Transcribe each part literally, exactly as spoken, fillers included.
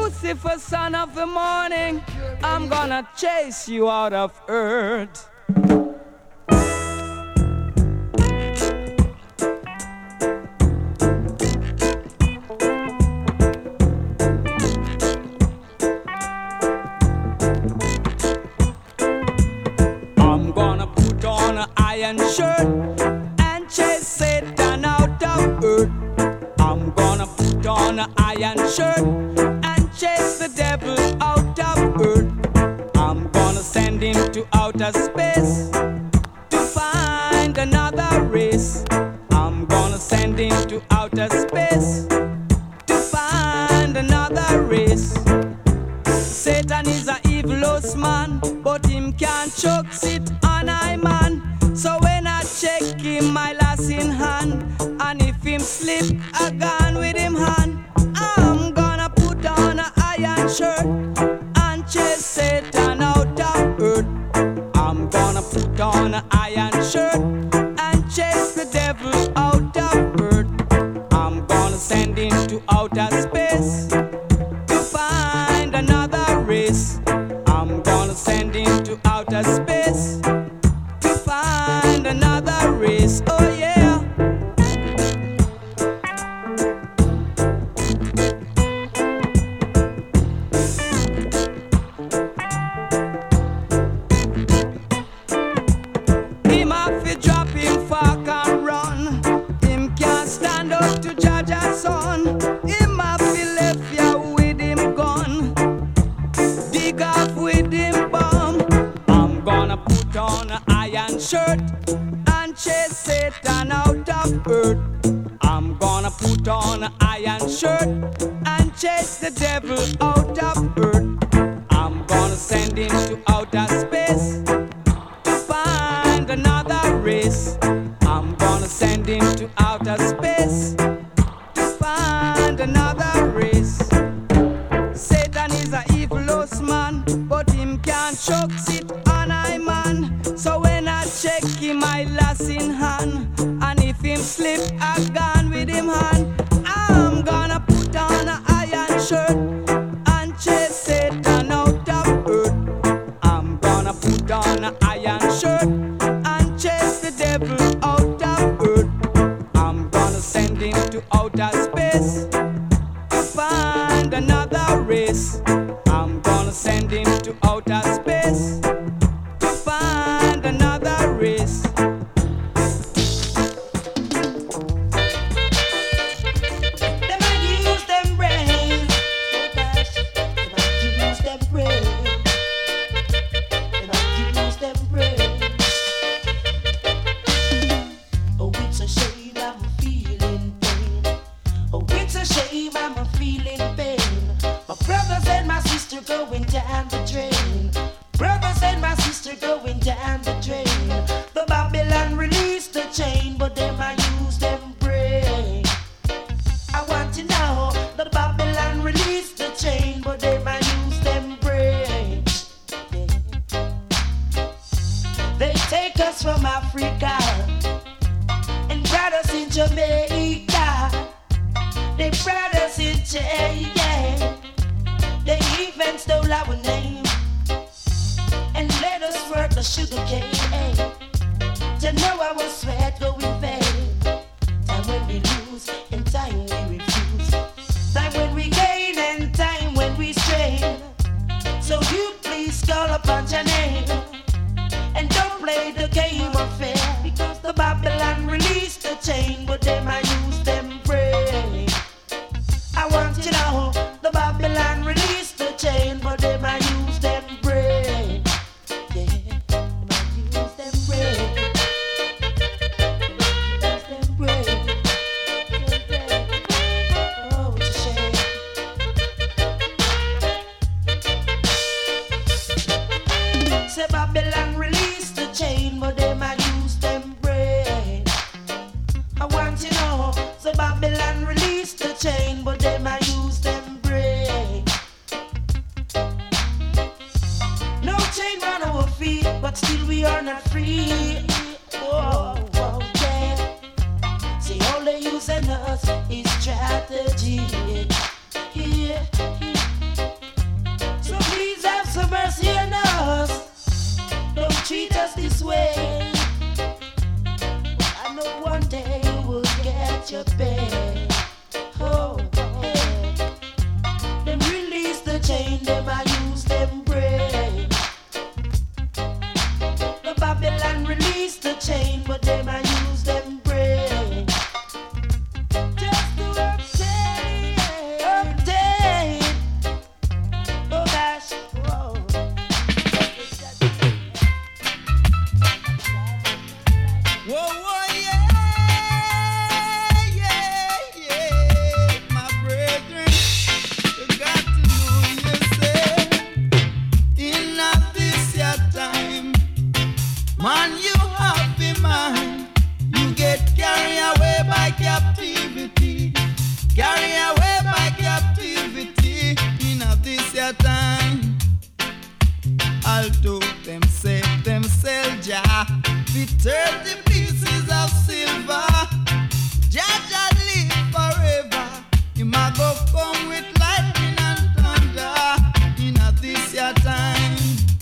Lucifer, son of the morning, I'm gonna chase you out of earth. I'm gonna put on an iron shirt and chase Satan out of earth. I'm gonna put on an iron shirt and chase the devil out of earth. I'm gonna send him to outer space to find another race. I'm gonna send him to outer space to find another race. Satan is a evilous man, but him can't choke sit on I man. So when I check him, my lass in hand, and if him slip, I gone with him hand. I'm gonna put on an iron shirt and chase Satan out of earth. I'm gonna put on an iron shirt and chase the devil out of earth. I'm gonna send him to outer space to find another race. I'm gonna send him to outer space to find another race. Oh yeah. Him have to drop him fork and run. Him can't stand up to Jaja's son. Him have to left ya with him gun. Dig off with him bomb. I'm gonna put on an iron shirt and chase Satan out of earth. I'm gonna put on an iron shirt and chase the devil out of earth. I'm gonna send him to outer space to find another race. I'm gonna send him to outer space to find another race. Satan is a evilous man, but him can't choke sit on I man. So when I check him, I lass in hand, and if him slip, I gone with him hand. I'm gonna put on an iron shirt and chase Satan out of earth. I'm gonna put on an iron shirt and chase the devil out of earth. I'm gonna send him to outer space to find another race. I'm gonna send him to outer space to find another race. Them a use them brain. Oh gosh, them a use them brain. Them a use them brain. Oh, it's a shame I'm feeling pain. Oh, it's a shame I'm feeling pain. My brothers and my sister going down the drain. Brothers and come with lightning and thunder in a this your time.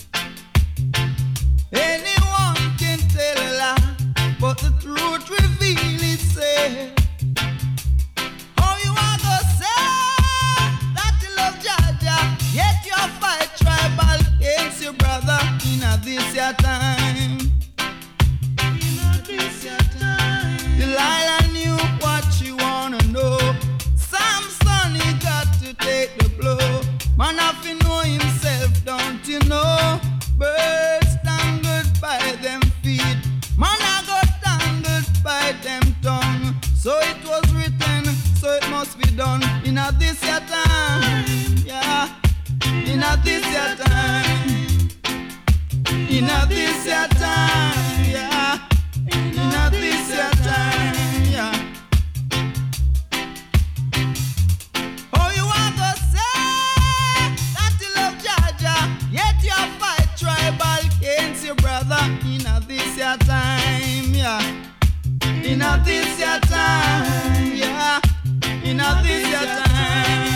Anyone can tell a lie, but the truth reveal itself. How you are gonna say that you love Jaja, yet you fight tribal against your brother in a this your time. In a this your time. Delilah knew what she wanna know. Samson, he got to take the blow. Man, if he know himself, don't you know? Birds tangled by them feet. Man, I got tangled by them tongue. So it was written, so it must be done. In a this your time, yeah. In a this your time. In a this your time, yeah. In a this your time, yeah. Oh, you want to say that you love Jaja, yet you fight tribal against your brother. In a this your time, yeah. In a this your time, yeah. In a this your time.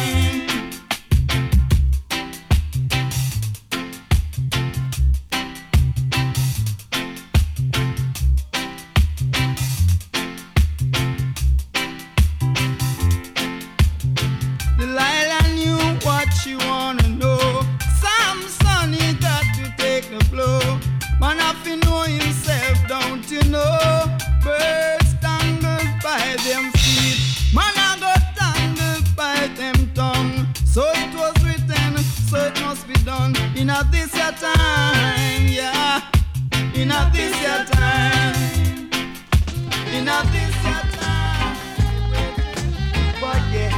Delilah knew what she wanna know. Samson, he got to take the blow. Man, if he know himself, don't you know? Birds tangled by them feet. Man, I got tangled by them tongue. So it was written, so it must be done. In a this your time, yeah. In a this your time. In a this your time. But yeah.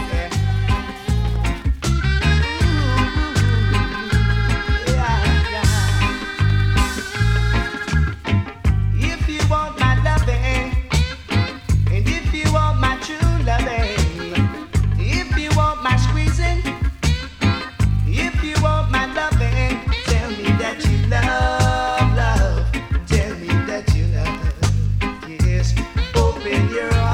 Love, love, tell me that you love. Yes, open your eyes.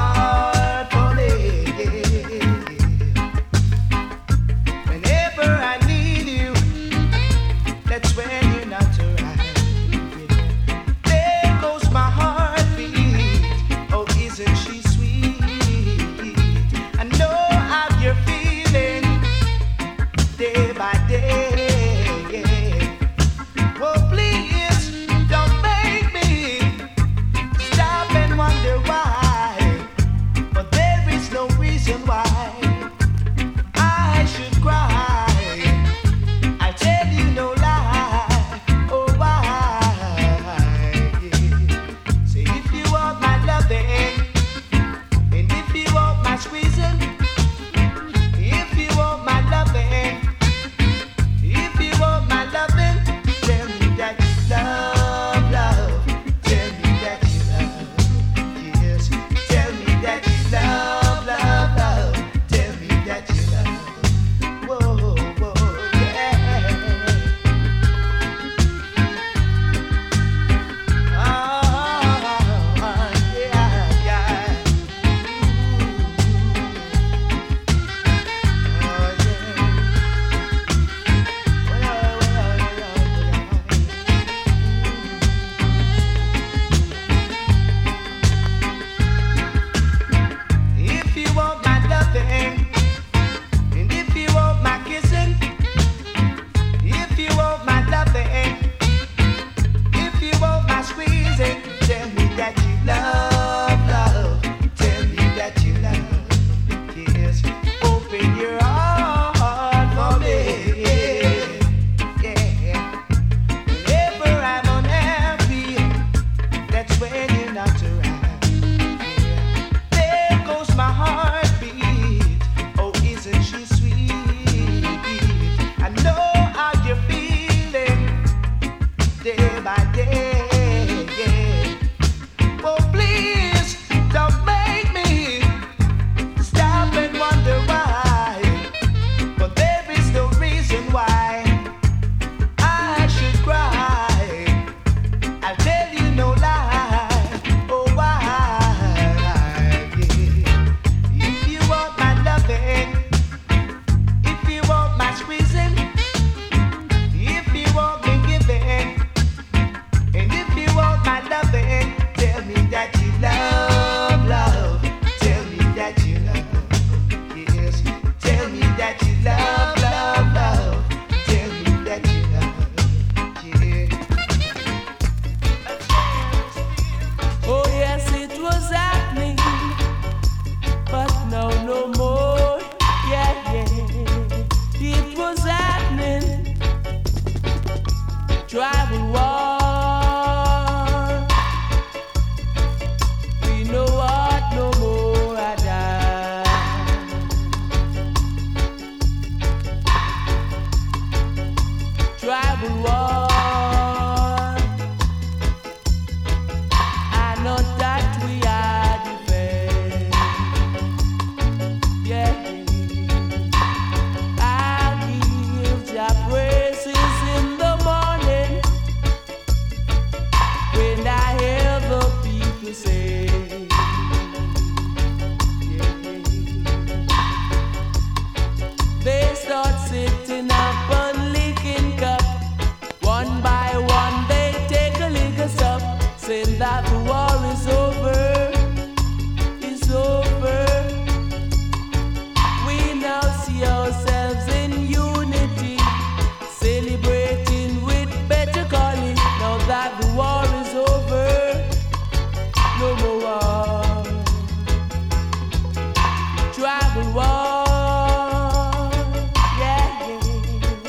tribal war. I know that we are defend. Yeah, I give your praises in the morning when I hear the people say. They start sitting up and licking cup. One by one they take a lick of sup, saying that the war is over, it's over. We now see ourselves in unity, celebrating with better calling. Now that the war is over, no more war, tribal war.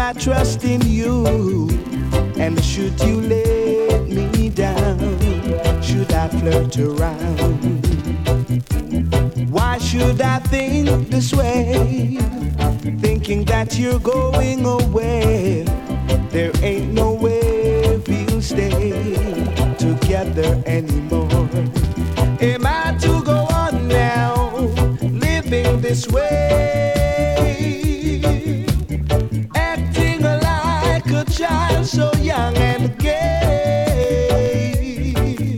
I trust in you? And should you let me down? Should I flirt around? Why should I think this way? Thinking that you're going away. There ain't no way we'll stay together anymore. Am I to go on now, living this way, acting like a child so young and gay?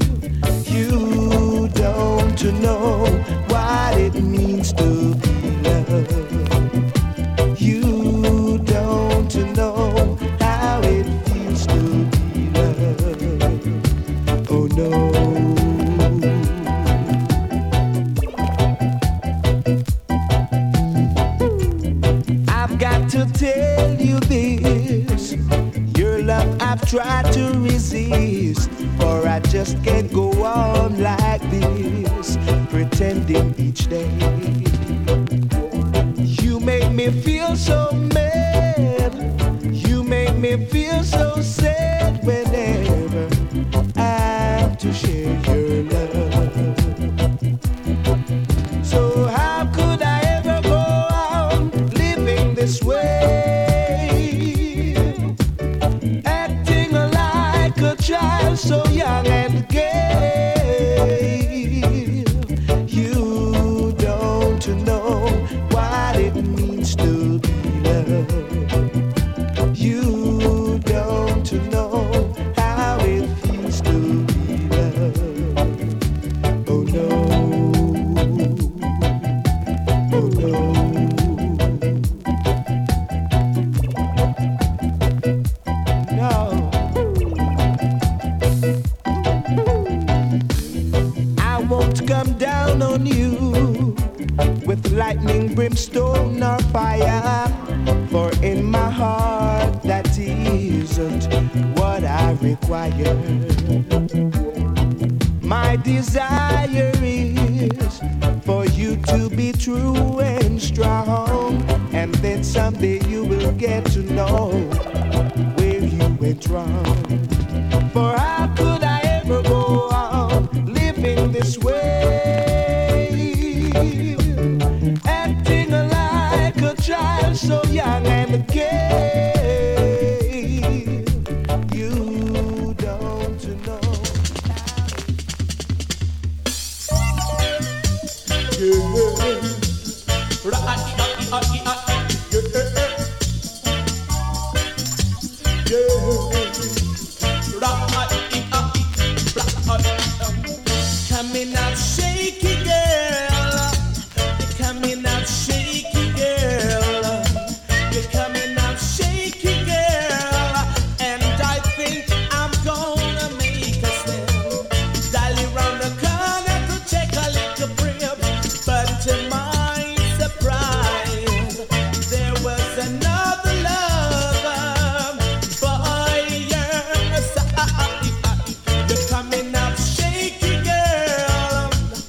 You don't know what it means to be loved. You don't know how it feels to be loved. Oh no. To tell you this, your love I've tried to resist, for I just can't go on like this, pretending each day. You make me feel so mad, you make me feel so sad whenever I have to share your love. So how could I ever go on living this way? Child so young and gay. You don't know what it means to be loved. You don't know how it feels to be loved. Oh no. Oh no. Come down on you with lightning, brimstone, or fire, for in my heart that isn't what I require. My desire is for you to be true and strong, and then someday you will get to know where you went wrong. For how could I ever go on living this way, acting like a child so young and gay? You don't know. Coming out shaky, girl. You're coming out shaky, girl. You're coming out shaky, girl. And I think I'm gonna make a stand. Dally round the corner to take a little trip, but to my surprise, there was another lover. Boy, yes, you're coming out shaky, girl.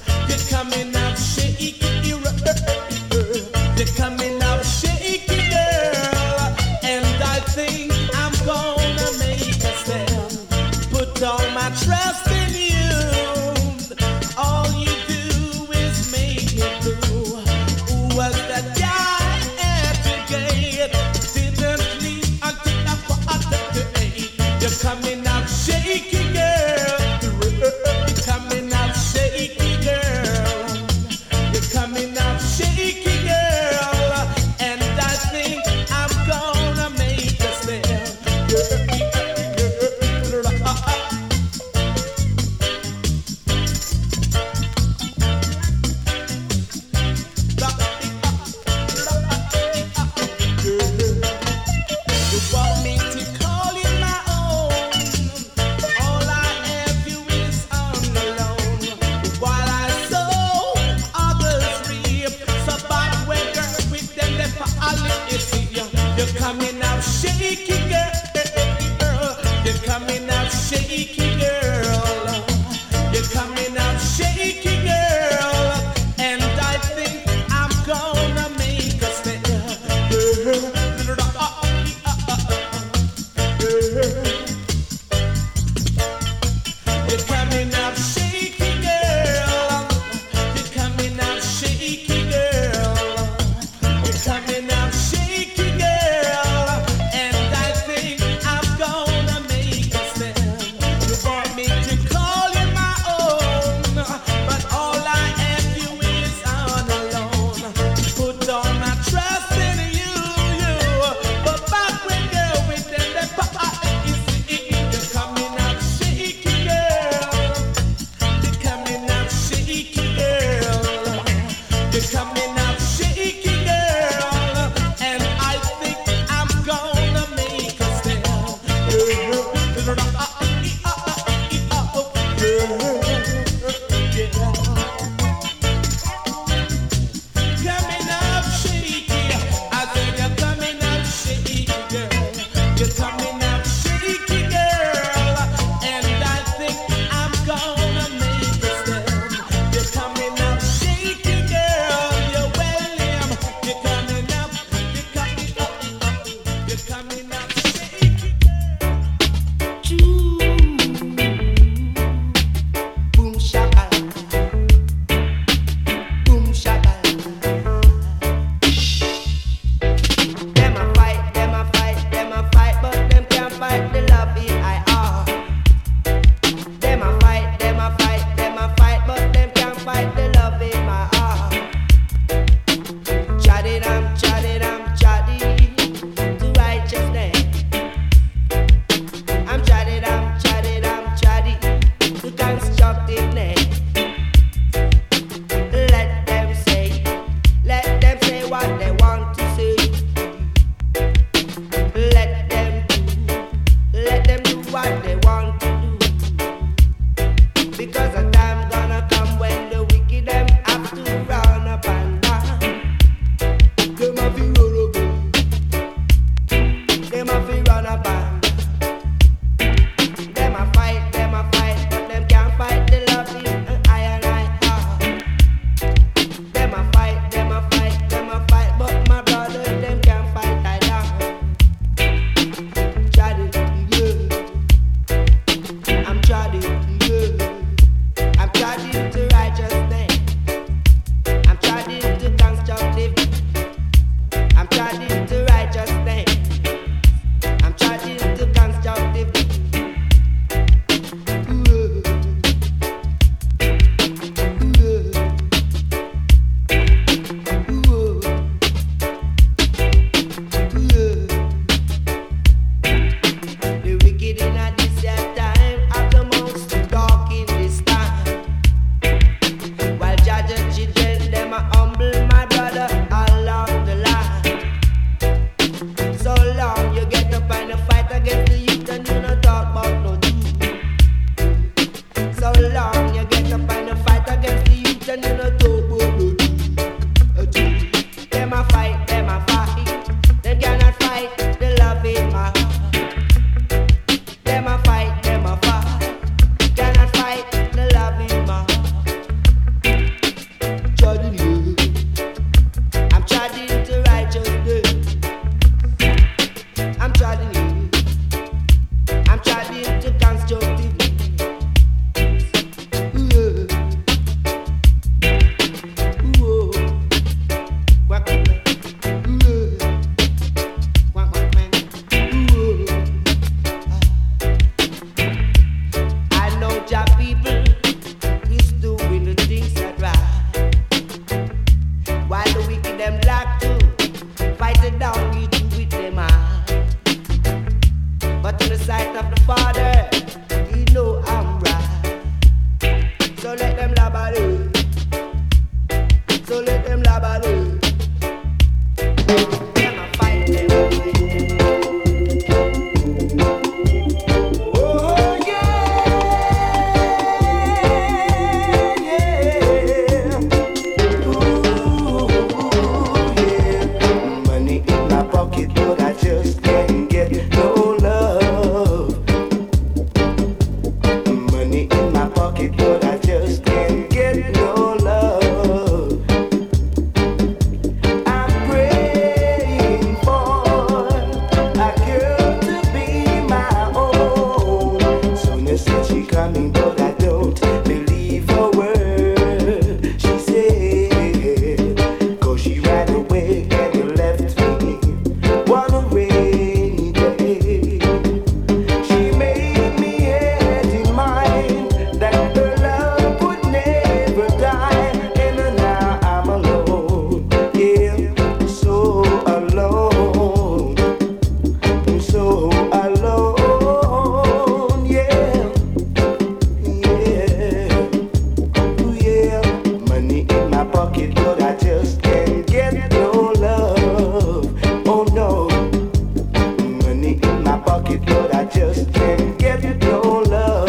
pocket, but I just can't get no love. Oh no, money in my pocket, but I just can't get no love.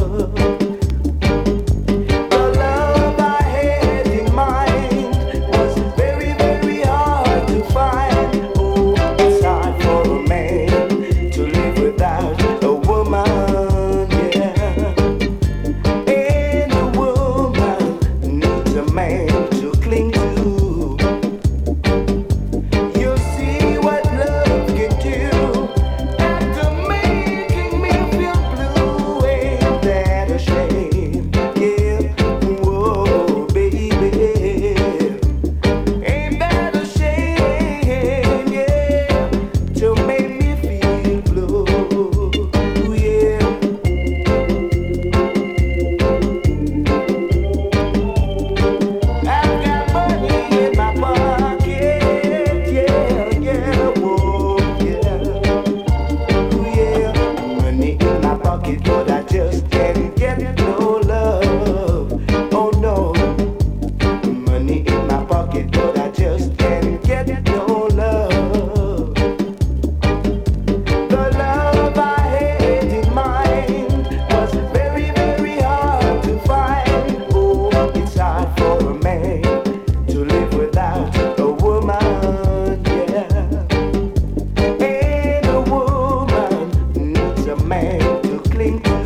The love I had in mind was very, very hard to find. Oh, it's hard for a man to live without a woman, yeah. And a woman needs a man to cling to. You'll see what love can do after making me feel blue. Ain't that a shame? Yeah, whoa, baby. Ain't that a shame? Yeah, to make me feel blue. Yeah. I've got money in my pocket, yeah, yeah, whoa, yeah, ooh, yeah. Money in my pocket, but I just can't get no love. Oh no, money in my pocket, but I just can't get no love. The love I had in mind was very, very hard to find. Oh, it's hard for a man to live without a woman, yeah. And a woman needs a man to cling to.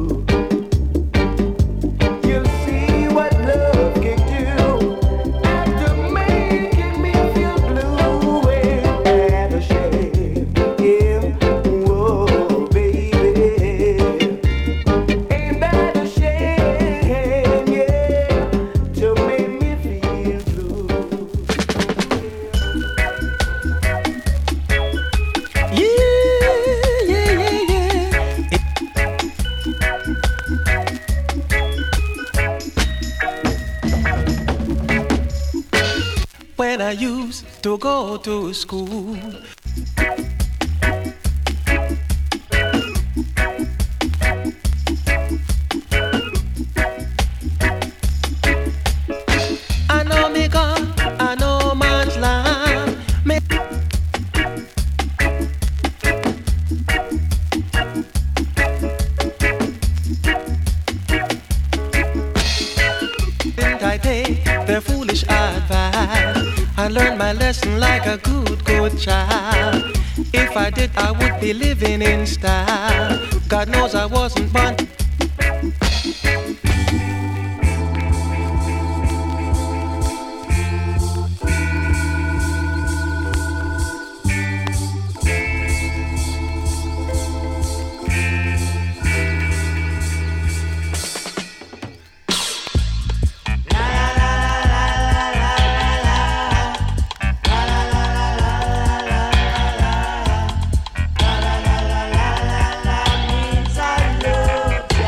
You'll see what love can do after making me feel blue. Ain't that a shame? Yeah, whoa, baby. Ain't that a shame? Yeah, to make me feel blue. Yeah, yeah, yeah, yeah. When I used to go to school, I know me God, I know man's land. Me didn't I take their foolish advice? I learned my lesson like a good, good child. If I did, I would be living in style. God knows I wasn't born. Means I love ya.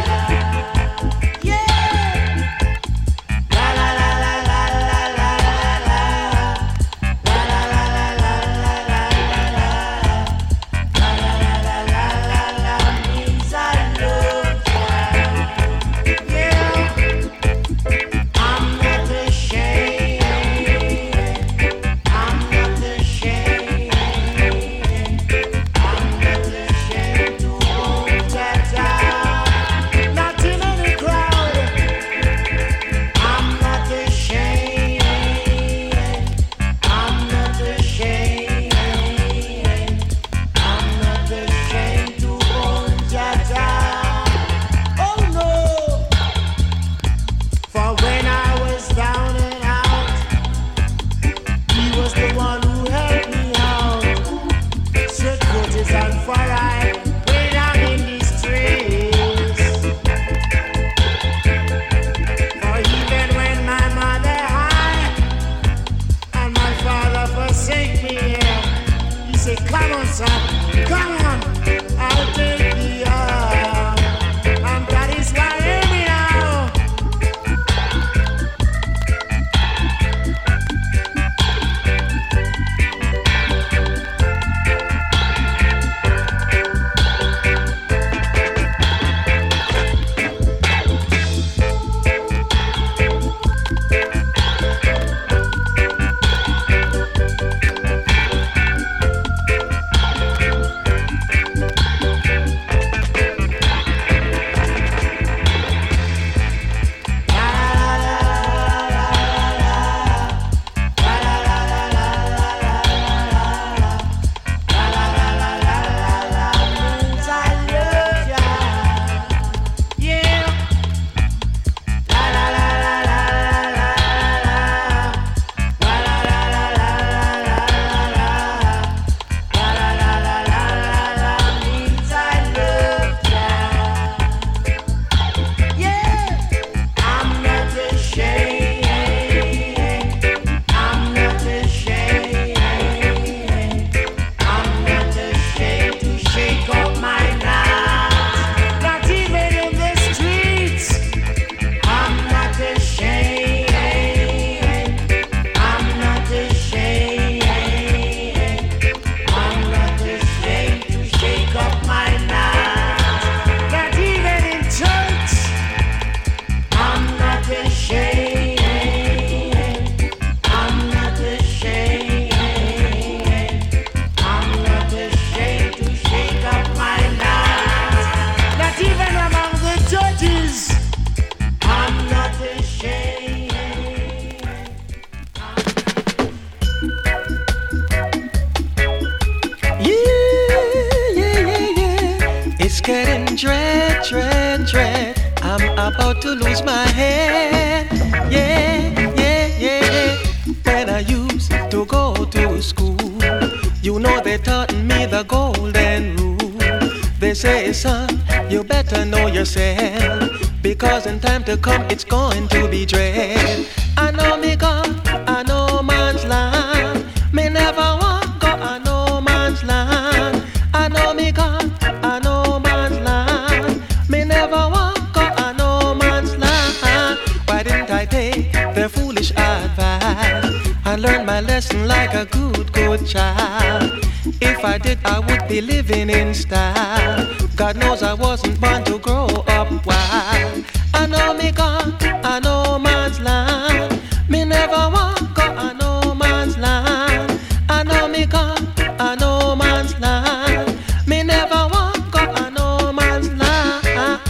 about to lose my head. Yeah, yeah, yeah. When I used to go to school, you know they taught me the golden rule. They say, son, you better know yourself, because in time to come it's going to be dread. I know me gone, I know man's land. Me never want go, I know man's land. I know me gone, I know man's land. Me never want go, I know man's land. Why didn't I take their foolish advice and learn my lesson like a good, good child? If I did, I would be living in style. God knows I wasn't born to grow up wild. I know me gone, I know man's land. Me never want go, I know man's land. I know me gone, I know man's land. Me never want go, I know man's land.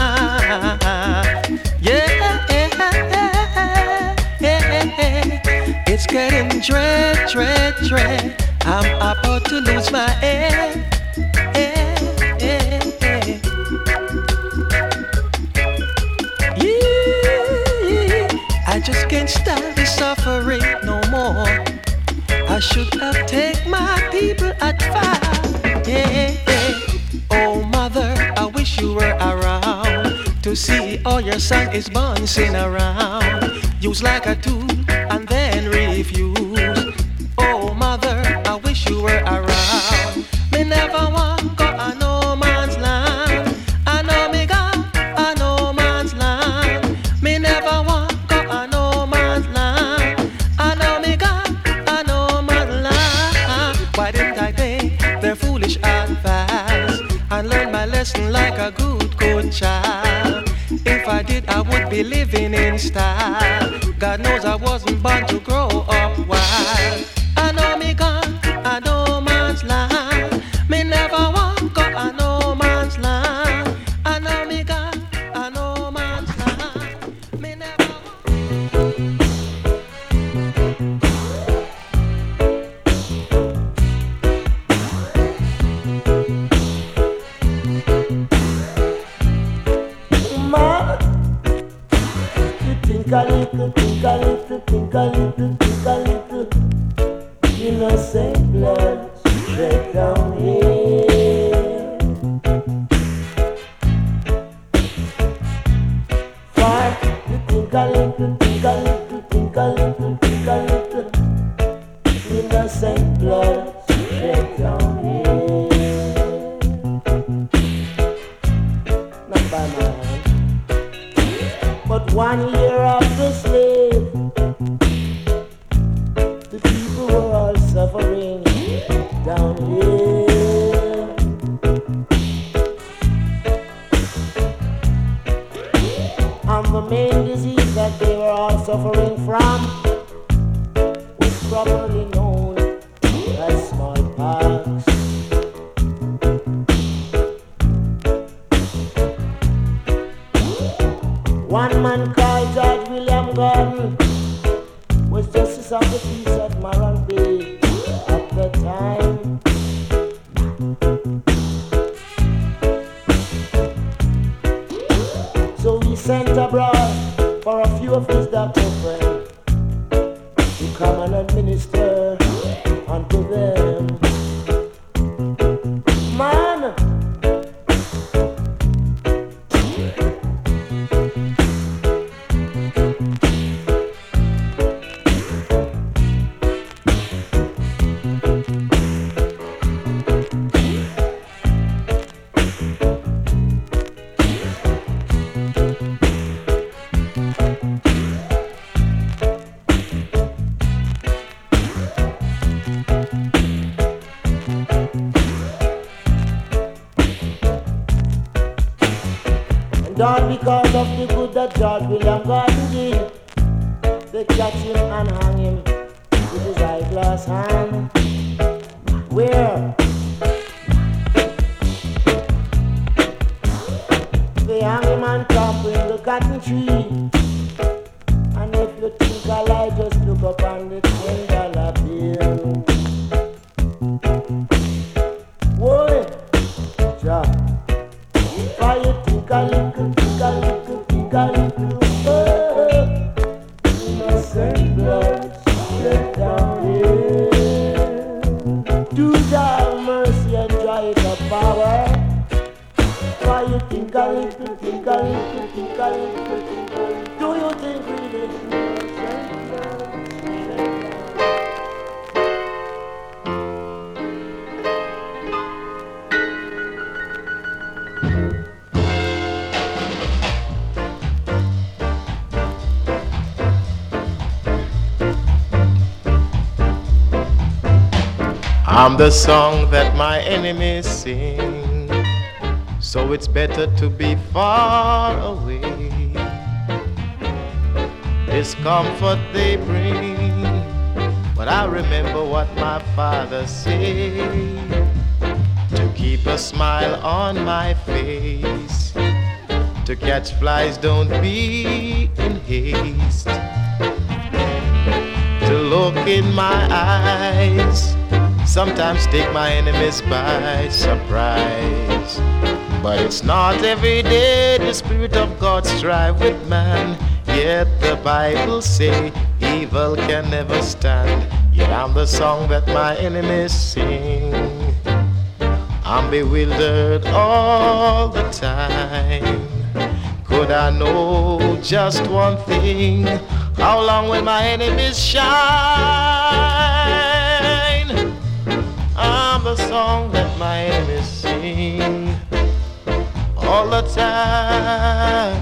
Yeah, yeah, yeah. It's getting dread, dread, dread. I'm about to lose my head. I just can't stand the suffering no more. I should have taken my people advice. Yeah, yeah. Oh mother, I wish you were around to see all your son is bouncing around. Use like a tool and then refuse. Oh mother, I wish you were around. Me never want go, I know man's land. I know me gone, I know man's land. Me never want go, I know man's land. I know me gone, I know man's land. Why didn't I take their foolish advice and learn my lesson like a good, good child? If I did, I would be living in style. God knows I wasn't born to grow up wild. I know me gone, I know man's land. Me never want go, I know man's land. I know me gone, I know man's land. Me never Man, you think a little, think a little, think a little, think a little. Innocent blood straight down here. Why you think a little, think a little, think a little, think a little. Innocent blood straight down here. Not by my hand, but one year after slave, the people were all suffering down here. And the main disease that they were all suffering from was properly known as smallpox. One man called George William Gordon was justice of the peace at Maran Bay at the time. So he sent abroad for a few of his doctor friends to come and administer unto them. Man, all because of the good that George William Gordon did, they catch him and hang him with his eyeglass hand. Where? They hang him on top in the cotton tree. And if you think I lie, just look up on the ten dollar bill. Whoa, Jah. Why you think a little, think a little, think a little? innocent blood shed down here. Do thou mercy and try the power. Why you think I little, think I little, think I little, think I little? Do you think really innocent blood shed down? I'm the song that my enemies sing, so it's better to be far away. Discomfort they bring, but I remember what my father said, to keep a smile on my face, to catch flies don't be in haste, to look in my eyes, sometimes take my enemies by surprise. But it's not every day the Spirit of God strive with man. Yet the Bible say evil can never stand. Yet I'm the song that my enemies sing. I'm bewildered all the time. Could I know just one thing? How long will my enemies shine? I'm the song that my enemies sing all the time.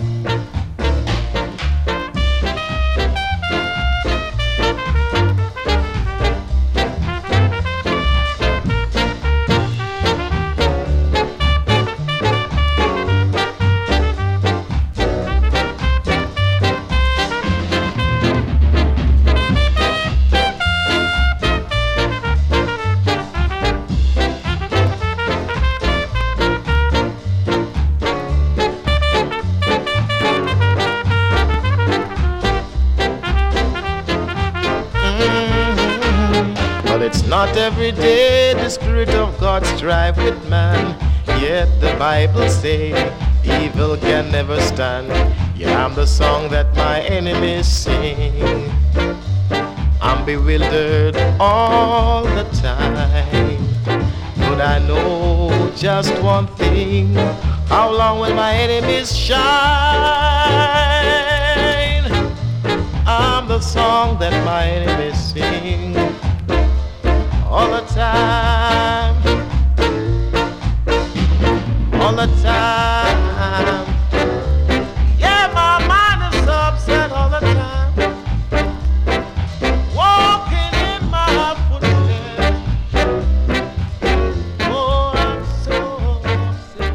Not every day the Spirit of God strive with man. Yet the Bible say evil can never stand. Yeah, I'm the song that my enemies sing. I'm bewildered all the time. Could I know just one thing? How long will my enemies shine? I'm the song that my enemies sing all the time, all the time. Yeah, my mind is upset all the time, walking in my footsteps. Oh, I'm so upset.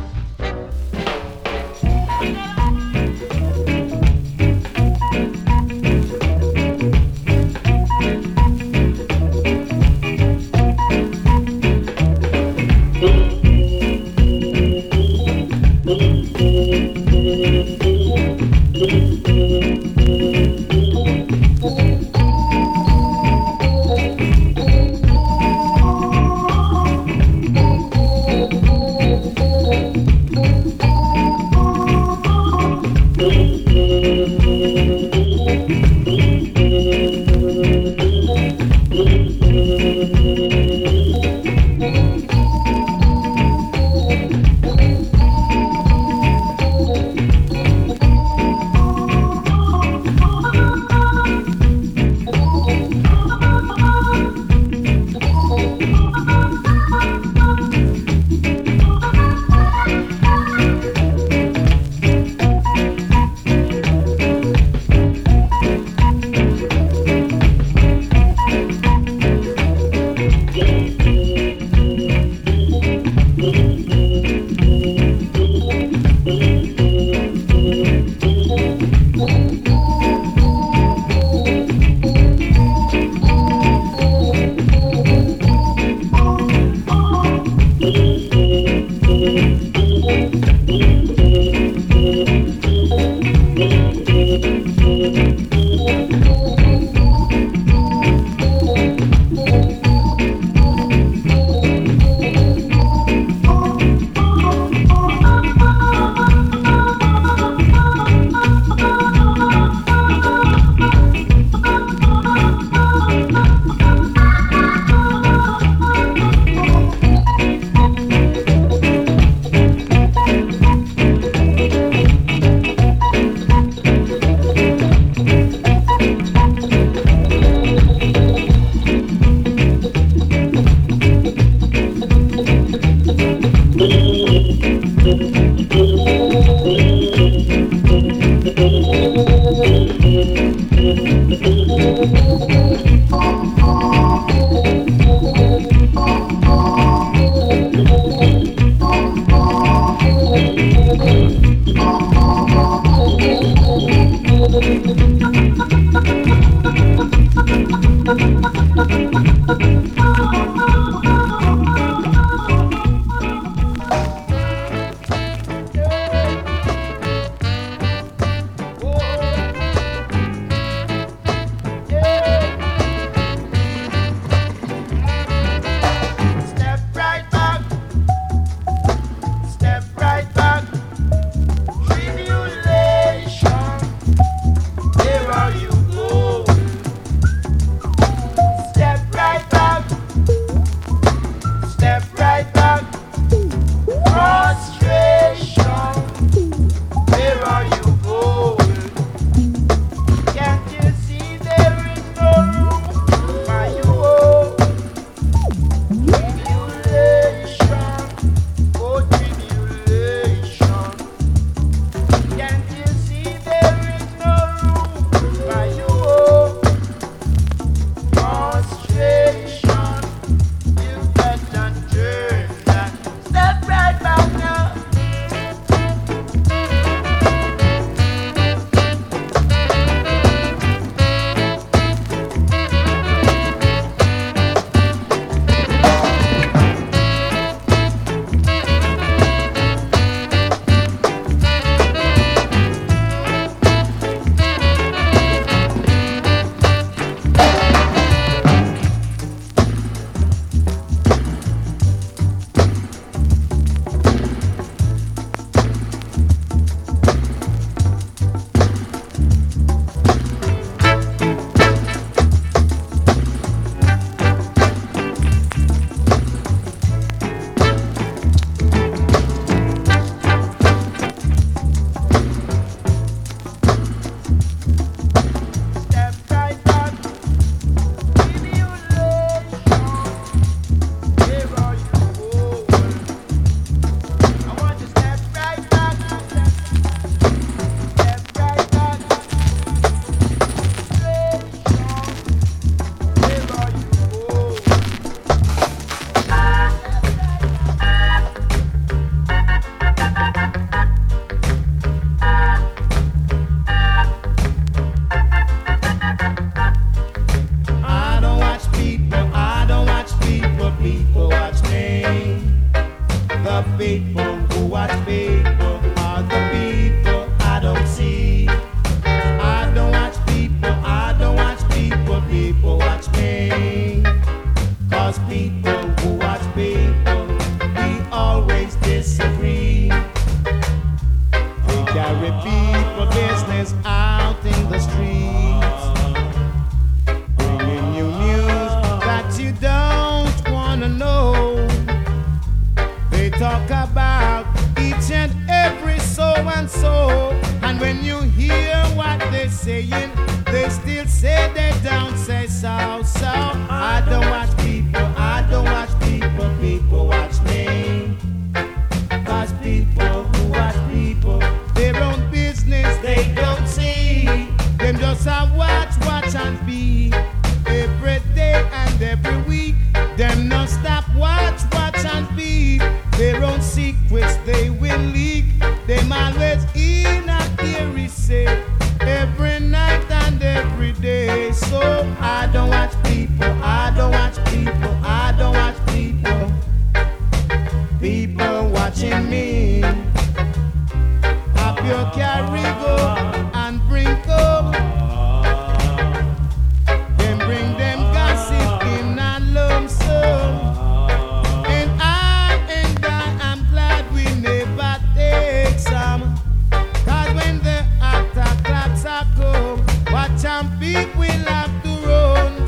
Big will have to run.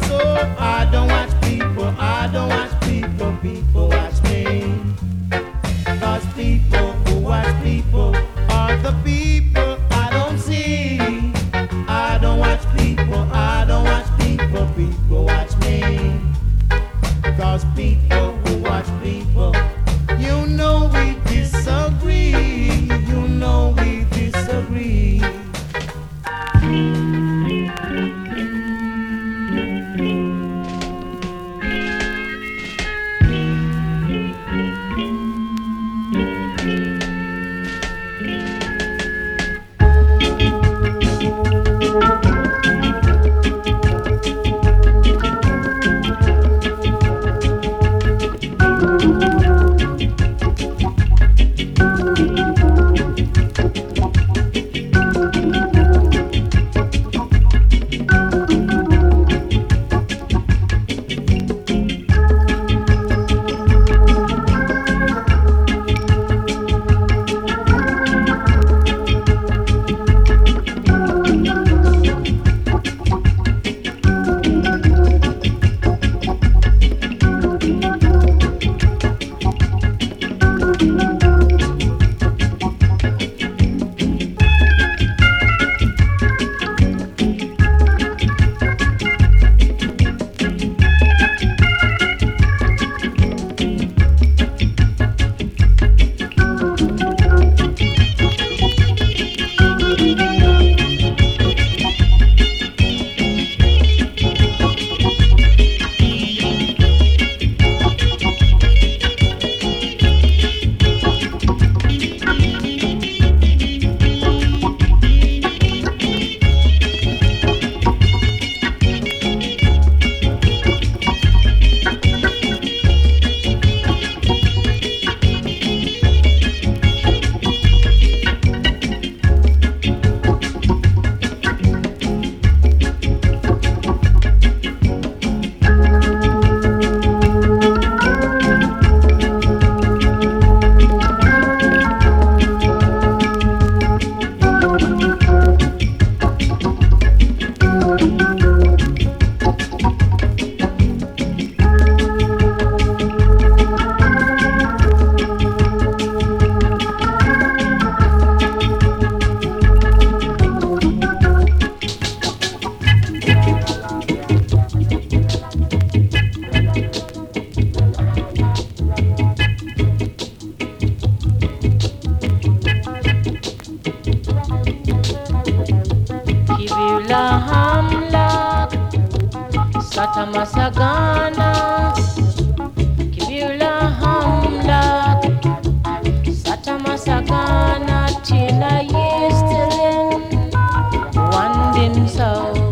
Satamasagana, Kibirla Hamlak, Satamasagana, Tila Yestelin, Wandin So.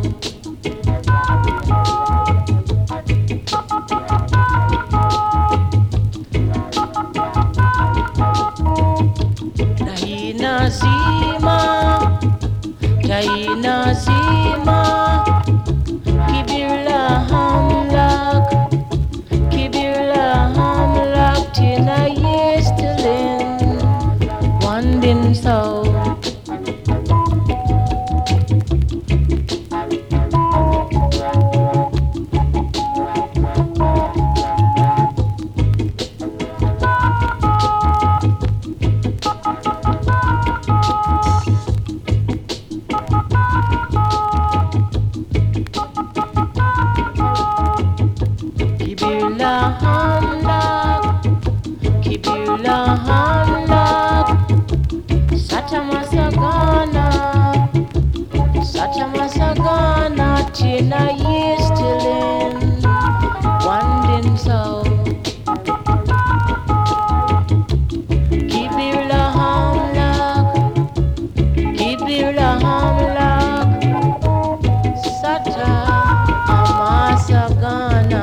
Daina Zima, Daina Zima, Kibirla Hamlak, Kibirla Hamlak, Tina Yestelin, Wandin So. Kibirla Hamlak, Kibirla Hamlak, Satamasagana, Satamasagana, Tina Yestelin, Wandin So. Kibirla Hamlak, Kibirla Hamlak, Sata Amasagana.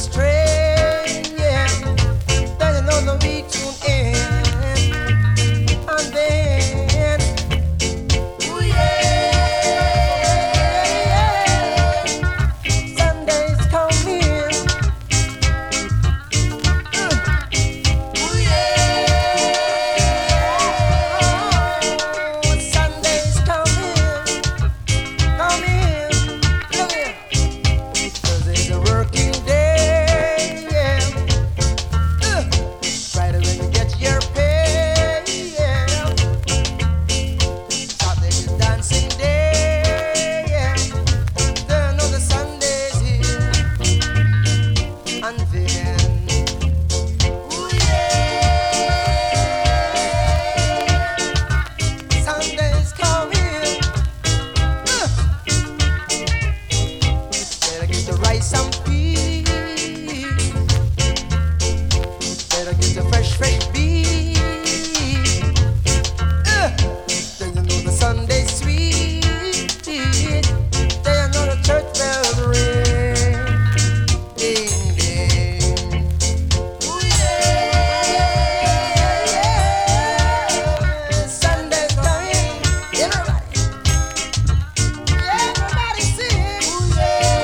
strain, yeah, then you know the week soon end. And then, ooh yeah, Sunday's coming. Mm. Ooh yeah, Sunday's coming, coming. Look here, 'cause it's a working day, yeah. Uh, Friday when you get your pay, yeah. Saturday is dancing day, yeah. Then another Sunday's here, and then, ooh yeah, Sunday's coming. Uh, Better get the rice and peas. Better get the fresh, fresh beef. Uh, Then you know the Sunday sweet. Then you know the church bells ring. Ding, ding. Ooh, yeah, yeah. Sunday's coming. Everybody. Everybody sing. Ooh,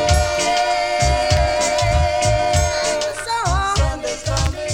yeah. Song. Sunday's coming.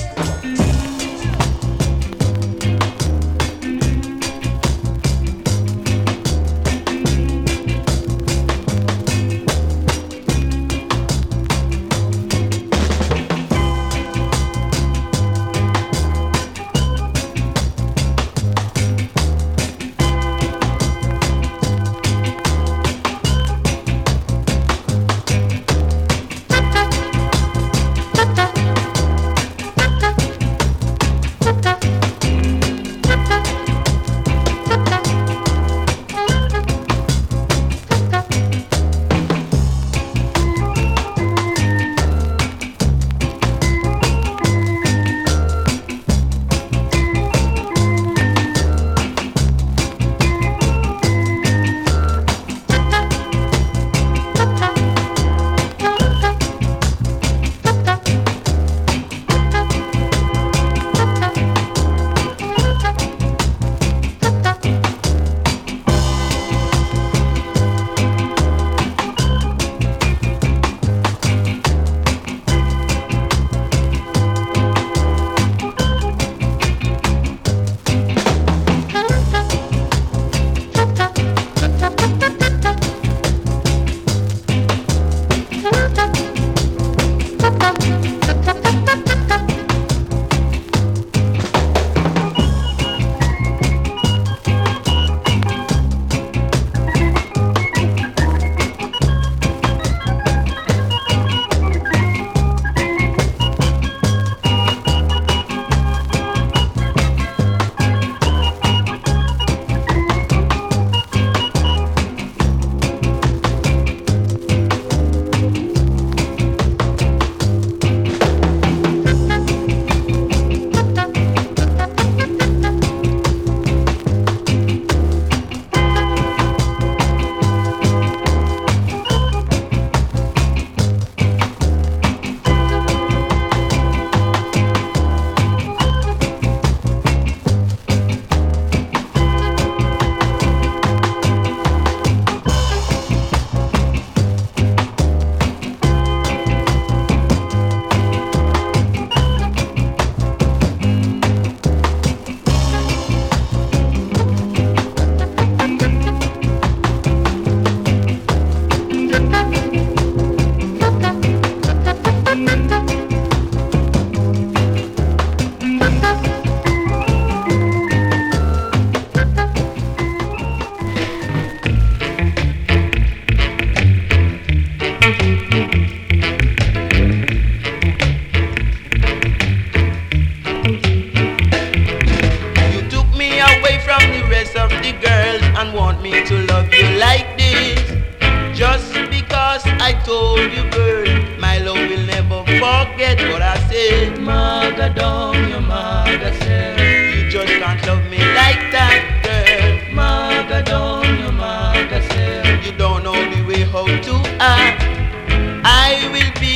Magadon, your maga said, you just can't love me like that, girl. Magadon, your maga said, you don't know the way how to act. I will be your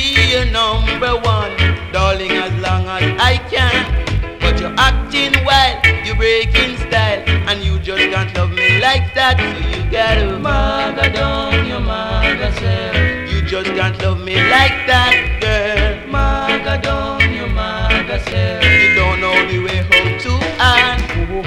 number one, darling, as long as I can. But you're acting wild, you're breaking style, and you just can't love me like that. So you gotta maga down your maga self. You just can't love me like that, girl. Maga down your maga self. You don't know the way how to act.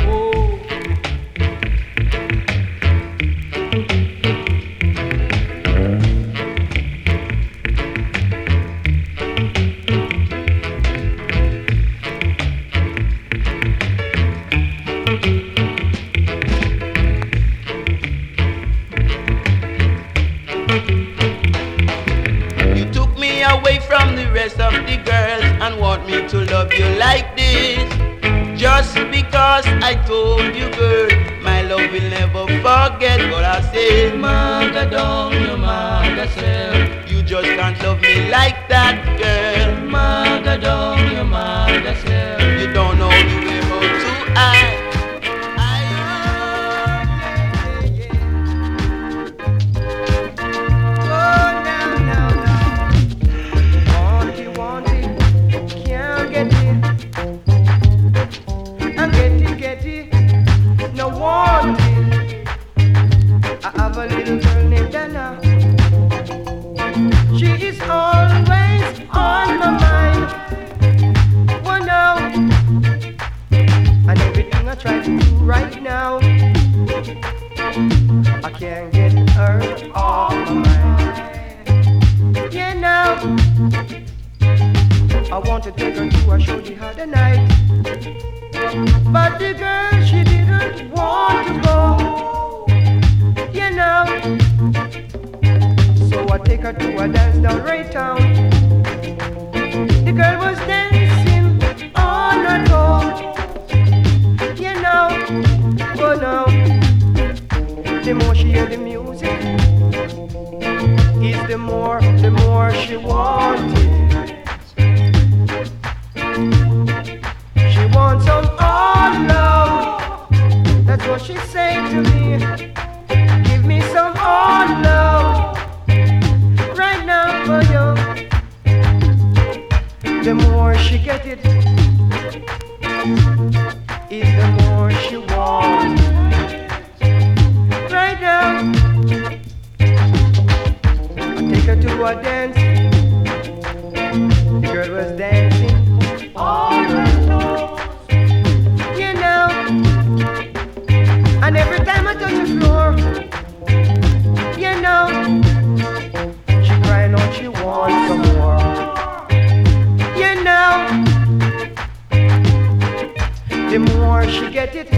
Away from the rest of the girls and want me to love you like this. Just because I told you, girl, my love will never forget what I said. Maga down your maga self. You just can't love me like that, girl. Maga down your maga self. You don't know the way how to act. I have a little girl named Dana. She is always on my mind. Oh no. And everything I try to do right now, I can't get her off my mind. Yeah, now I want to take her to a show the other night, but the girl, she didn't want to go. You know, so I take her to a dance down right town. The girl was dancing on her toes. You know, oh no. The more she hear the music, is the more, the more she wanted. She wants some all love. That's what she said to me. Give me some all love right now for you. The more she get it, is the more she wants. Right now, I take her to a dance. The girl was dancing all her toes. You know, and every time I touch the floor, you know, she crying out, she wants some more. You know, the more she get it,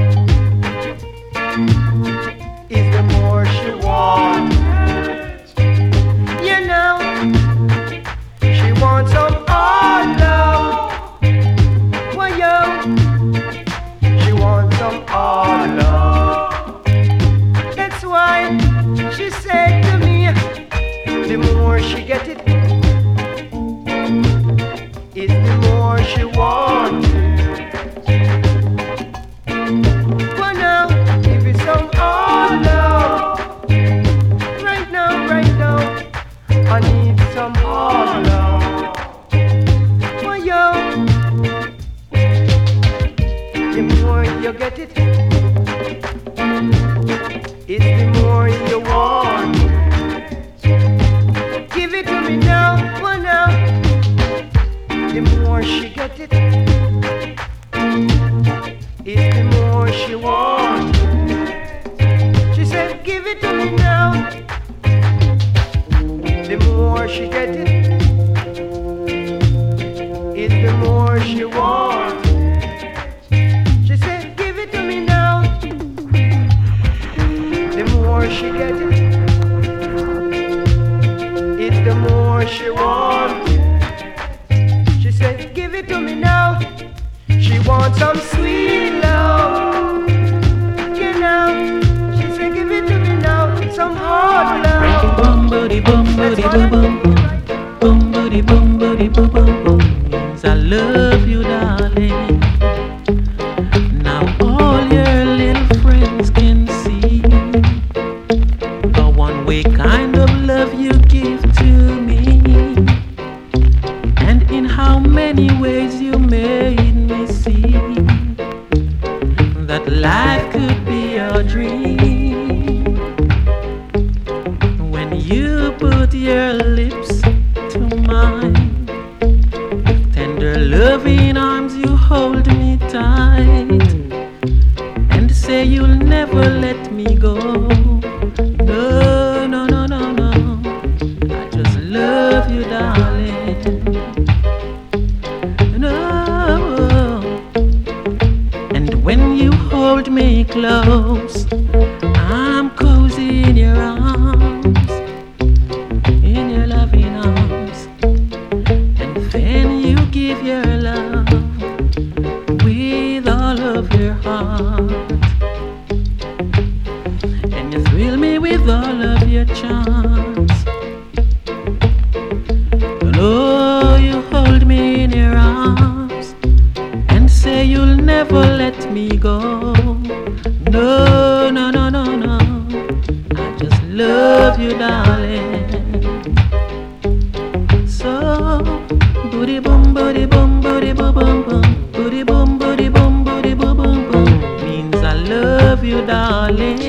is the more she wants. You know, she wants some all love. Well, yo, she wants some all love. That's why she said to me, the more she get it, is the more she wants. Well, now, give me some all love. Right now, right now, I need some all love. Well, yo, the more you get it, it's the more you want. Give it to me now, well now. The more she get it, it's the more she wants. She said, give it to me now. The more she get it, it's the more she wants. She said, give it to me now. The more she get it, it's the more she wants. She said, give it to me now. She wants some sweet love. You know, she said, give it to me now. Some hard love. Boom, booty, boom, booty, boom, boom, boom. Boom, booty, boom, booty, boom, boom, boom. Yes, I love you, darling. Now all your little friends can see the one way kind of love you give to me. many ways you made me see that life could be a dream. When you put your lips to mine, tender loving arms you hold me tight and say you'll never let me go. No, no, no, no, no, I just love you, darling. No. And when you hold me close, I'm cozy in your arms, in your loving arms. And then you give your love with all of your heart, and you thrill me with all of your charms. And oh, you hold me in your arms and say you'll never let me go. No, no, no, no, no, I just love you, darling. So, booty boom, booty boom, booty boom, boom, boom, booty boom, booty boom, booty boom, boom, boom, means I love you, darling.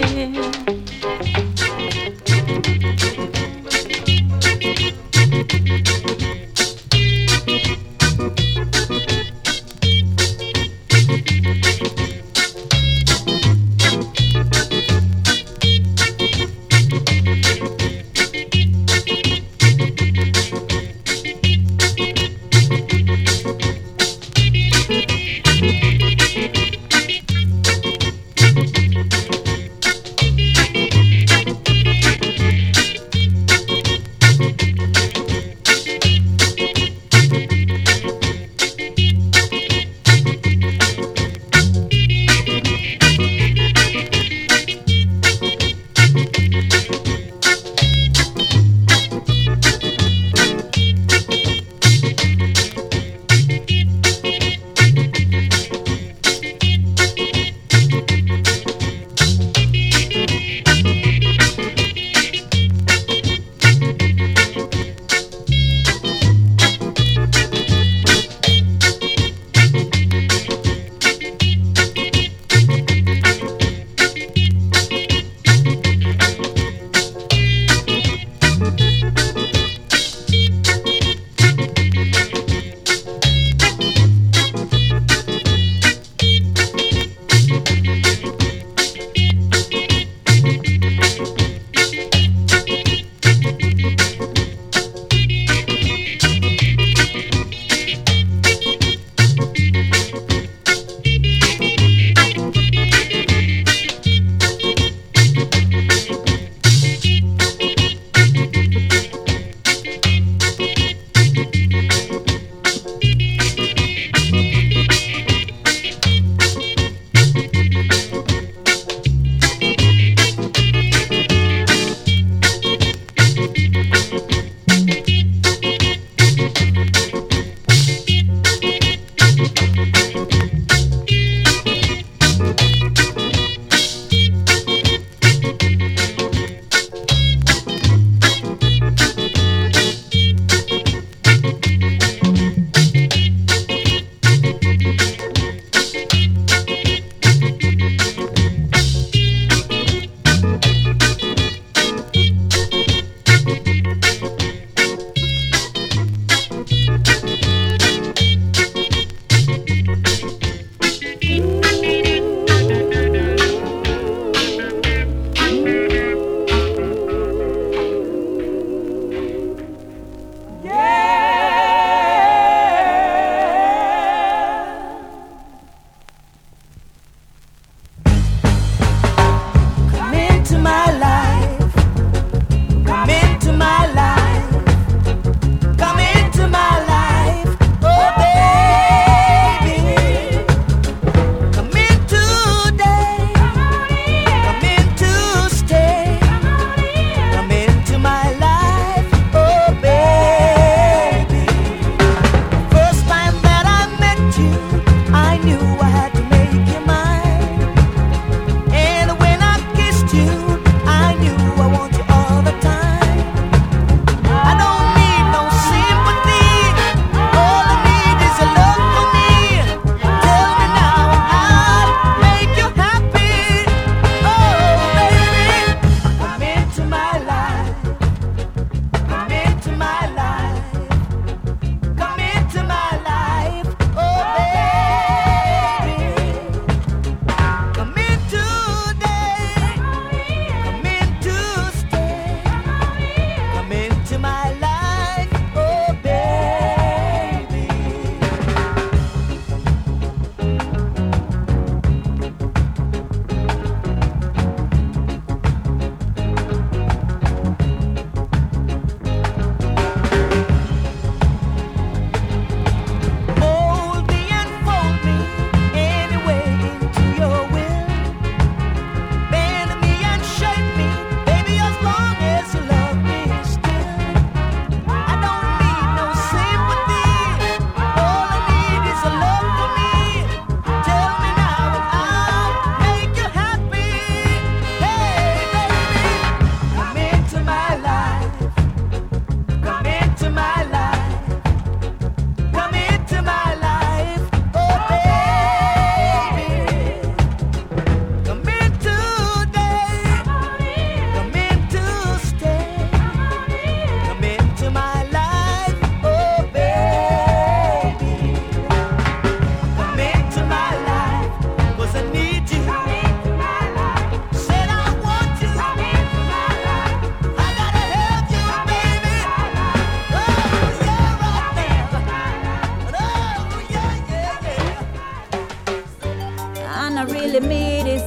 really mean this.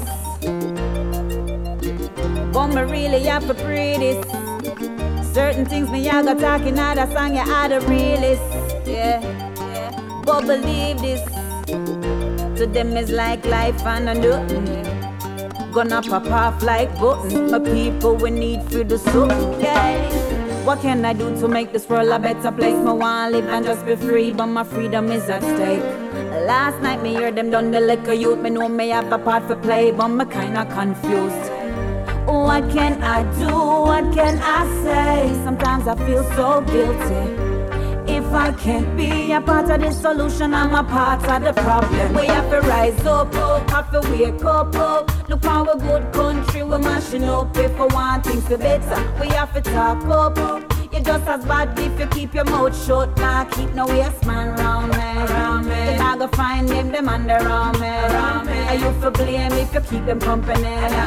But me really have to pray this. Certain things me I got talking out a song you are the realest. Yeah, yeah. But believe this. To them is like life and a nothing. Gonna pop off like button. My people we need for the soup. Yeah. What can I do to make this world a better place? Me wanna live and just be free, but my freedom is at stake. Last night me hear them done the liquor youth. Me know me have a part for play, but me kinda confused. What can I do? What can I say? Sometimes I feel so guilty. If I can't be a part of the solution, I'm a part of the problem. We have to rise up, up, have to wake up, up. Look how a good country we're mashing up. If we want things to better, we have to talk up, up. You're just as bad if you keep your mouth shut. Nah, keep no waste man round me, round me. You're not gonna find them, them under around me, around me. Are you for blame if you keep them company?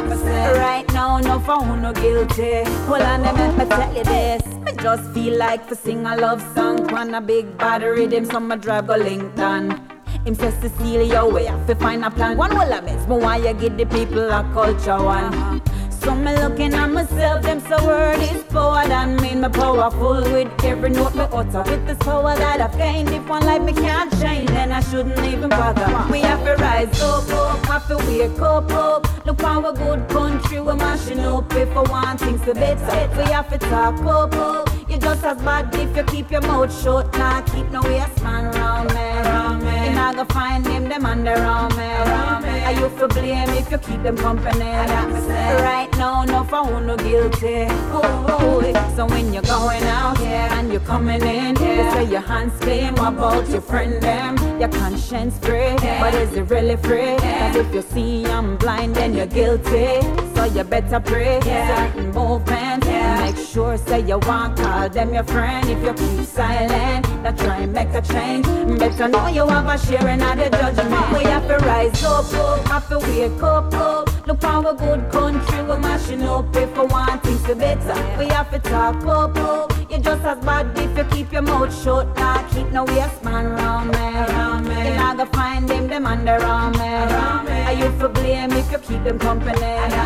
Right now, no found no guilty. Hold on, let me tell you this. I just feel like to sing a love song on a big bad rhythm, so my drive go Lincoln. Him says Cecilia, we have to find a plan. One will I miss, but why you give the people a culture one? So me looking at myself, them so word is power than me. Me powerful with every note me utter. With this power that I've gained, if one life me can't change, then I shouldn't even bother. We have to rise up, up, have to wake up, up. Look how a good country we're mashing up. If we want things to better, we have to talk up, up. You're just as bad if you keep your mouth shut. Nah, keep no waste man round me, round me. You're not gonna find him, them under around me, around me. Are you for blame if you keep them company? Right now, no found no guilty. Oh, so when you're going out yeah, and you're coming in, yeah. You say your hands clean, what about your friend them? Your conscience free, yeah. But is it really free? Yeah. Cause if you see I'm blind, then you're guilty. So you better pray, yeah. Certain movements, yeah. Make sure say you want, call them your friend. If you keep silent, that try and make a change. Better know you have a sharing of the judgment. We have to rise up, up, have to wake up, up. Look how a good country we're mashing up. If we want things to better, we have to talk up, up. You're just as bad if you keep your mouth shut. Nah, keep no waste man round me, round me. You're not gonna find them, them under around me, around me. Are you for blame if you keep them company?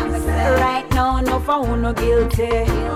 Right now, no found no guilty.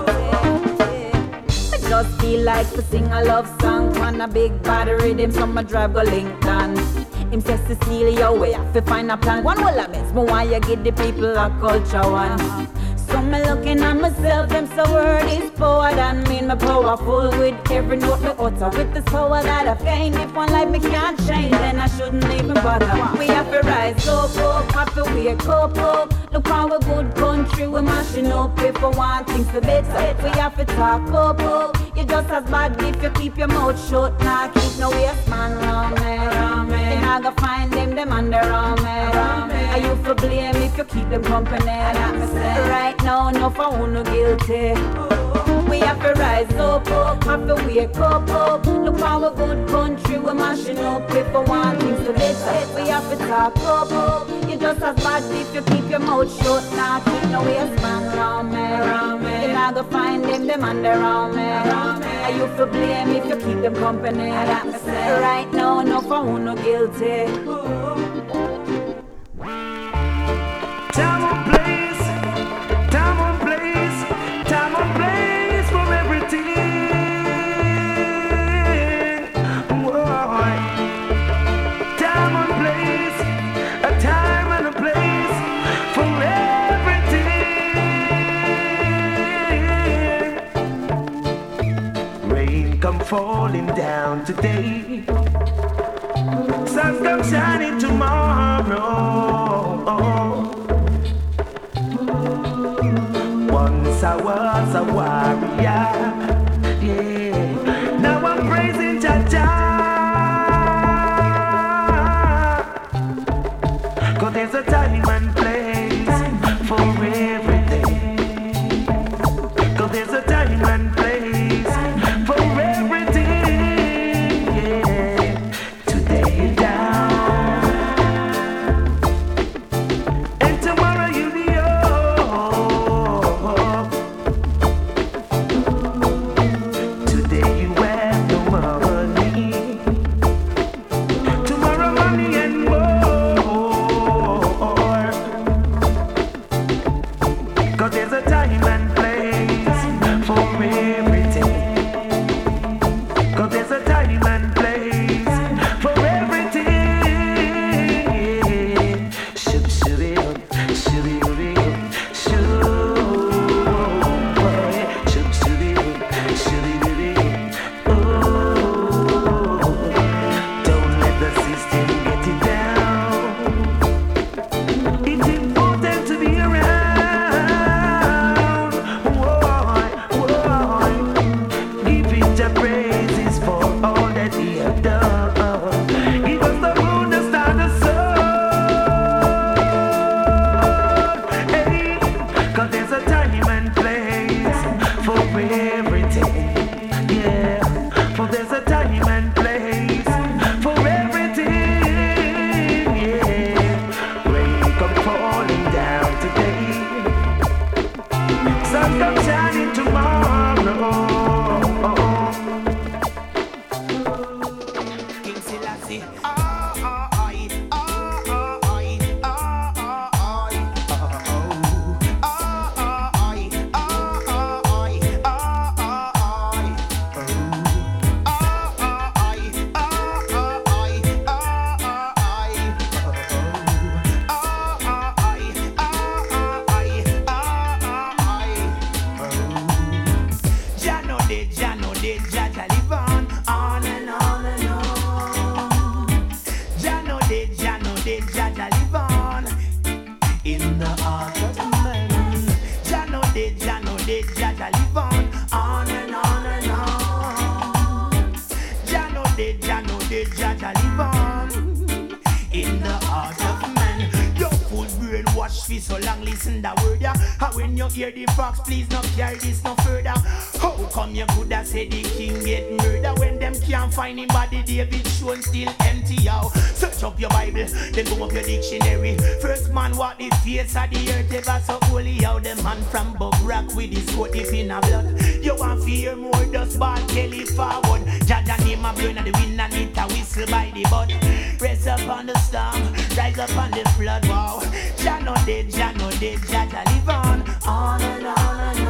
I just feel like to sing a love song on a big bad rhythm, so my drive go Lincoln. Him says Cecilia, we have to find a plan. One will I miss, but why you give the people a culture one? So me looking at myself, them so word is power than me. Me powerful with every note me utter. With this power that I've gained, if one life me can't change, then I shouldn't even bother. We have to rise up, up, have to wake up, up. Look how a good country we're mashing up. If we want things to better, we have to talk up, up. You're just as bad if you keep your mouth shut. Nah, keep no waste man round me, round me. You're not gonna find them, them under around me, around me. Are you for blame if you keep them company? Right now, no found no guilty. We have to rise up, up, have to wake up, up. Look how a good country we're mashing up. If we want things to better, we have to talk up, up. You're just as bad if you keep your mouth shut. Nah, keep no waste man round me, round me. You're not gonna find them, them under around me, around me. Are you for blame if you keep them company? Right now, no found no guilty. Time and place, time and place, time and place for everything. Whoa. Time and place, a time and a place for everything. Rain come falling down today, sun come shining tomorrow. Once I was a warrior, yeah. Now I'm praising Jah Jah. 'Cause there's a time and place for everything. 'Cause there's a time and place for everything, yeah. Today you're down, see. Ah, ah, I, ah, ah, I, ah, ah, I, oh, ah, ah, I, ah, ah, I, ah, ah, I, oh, ah, ah, I, ah, ah, I, ah, ah, I, oh, ah, ah, I, ah, ah, I, ah, ah, I, oh. Jah know that, Jah know that, Jah Jah live on, on and on and on. Jah know that, Jah know that, Jah Jah live on in the heart of man. Jah know that, Jah know that, Jah Jah live on, on and on and on. Jah know that, Jah know that, Jah Jah live on in the heart of man. Your full brain wash for so long, listen the word ya. And when you hear the facts, please not carry this no further. How come you coulda say the king get murder when them can't find him body? David shown still empty out. Search up your Bible, then go up your dictionary. First man walk the face of the earth, ever so holy. How the man from Bob Rock with his coat deep in a blood. You want fear more, dust ball Kelly forward. Jaja name a blowing at the wind and it a whistle by the bud. Rest up on the storm, rise up on the flood. Wow, Jah know dead, Jah know dead, Jaja live on, on and on and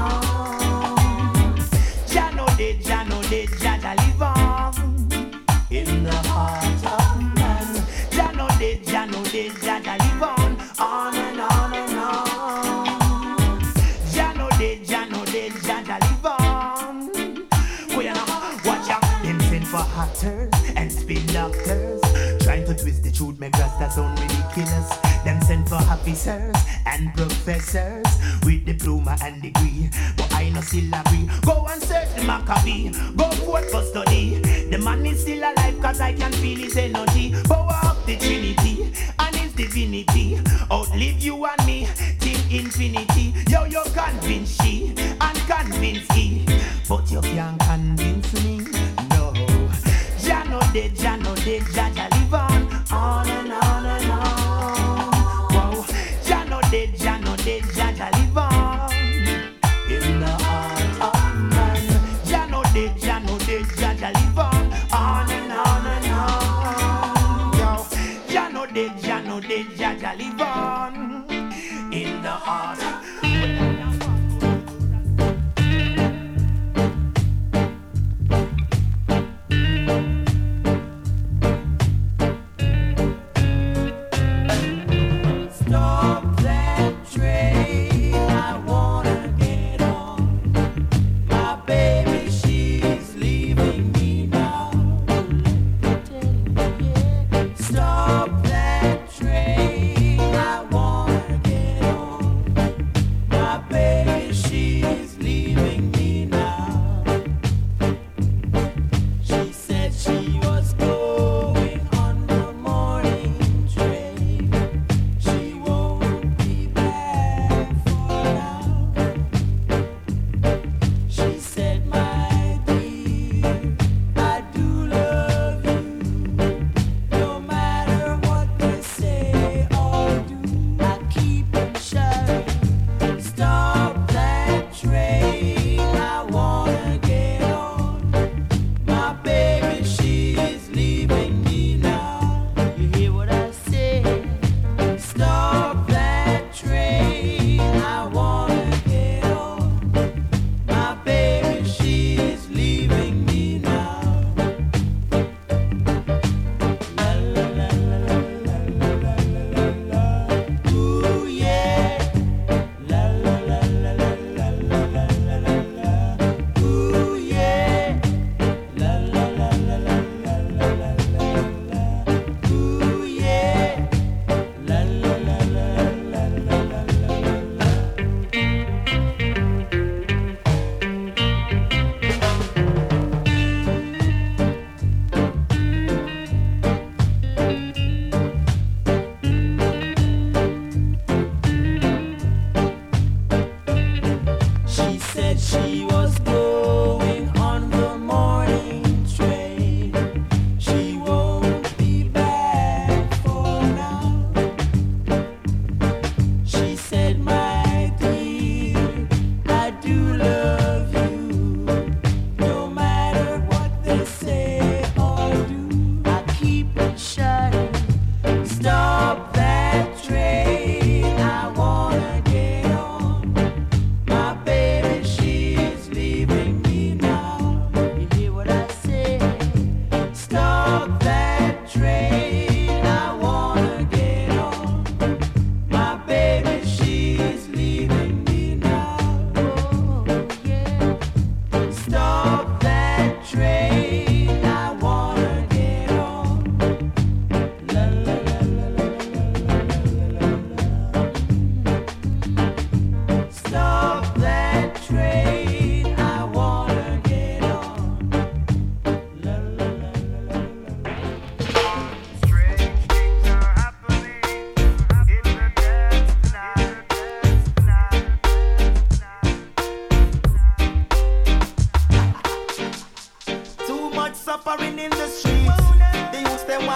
on. Jah know dead, Jah know dead, Jaja live on in the heart of man. Jah know dead, Jah know dead, Jaja live on, on and on and on. Jah know dead, Jah know dead, Jaja live on. We are now watch out, them send for hatters and spin doctors, trying to twist the truth, make Rasta sound ridiculous. Them send for officers and professors with diploma and degree, but I no still agree. Go and search the Maccabee, go forth for study. The man is still alive cause I can feel his energy. Power of the Trinity and his divinity outlive you and me till infinity. Yo, you convince she and convince he, but you can't convince me, no. Jah know dead, Jah know dead, Jah Jah live on, on and on and on. Wow, Jah know dead, Jah know dead, Jah Jah live on in the heart of man. Jah know dead, Jah know dead, Jah Jah live on, on and on and on. Yo, Jah know dead, Jah know dead, Jah Jah live on in the heart. Stop that train, I wanna get on.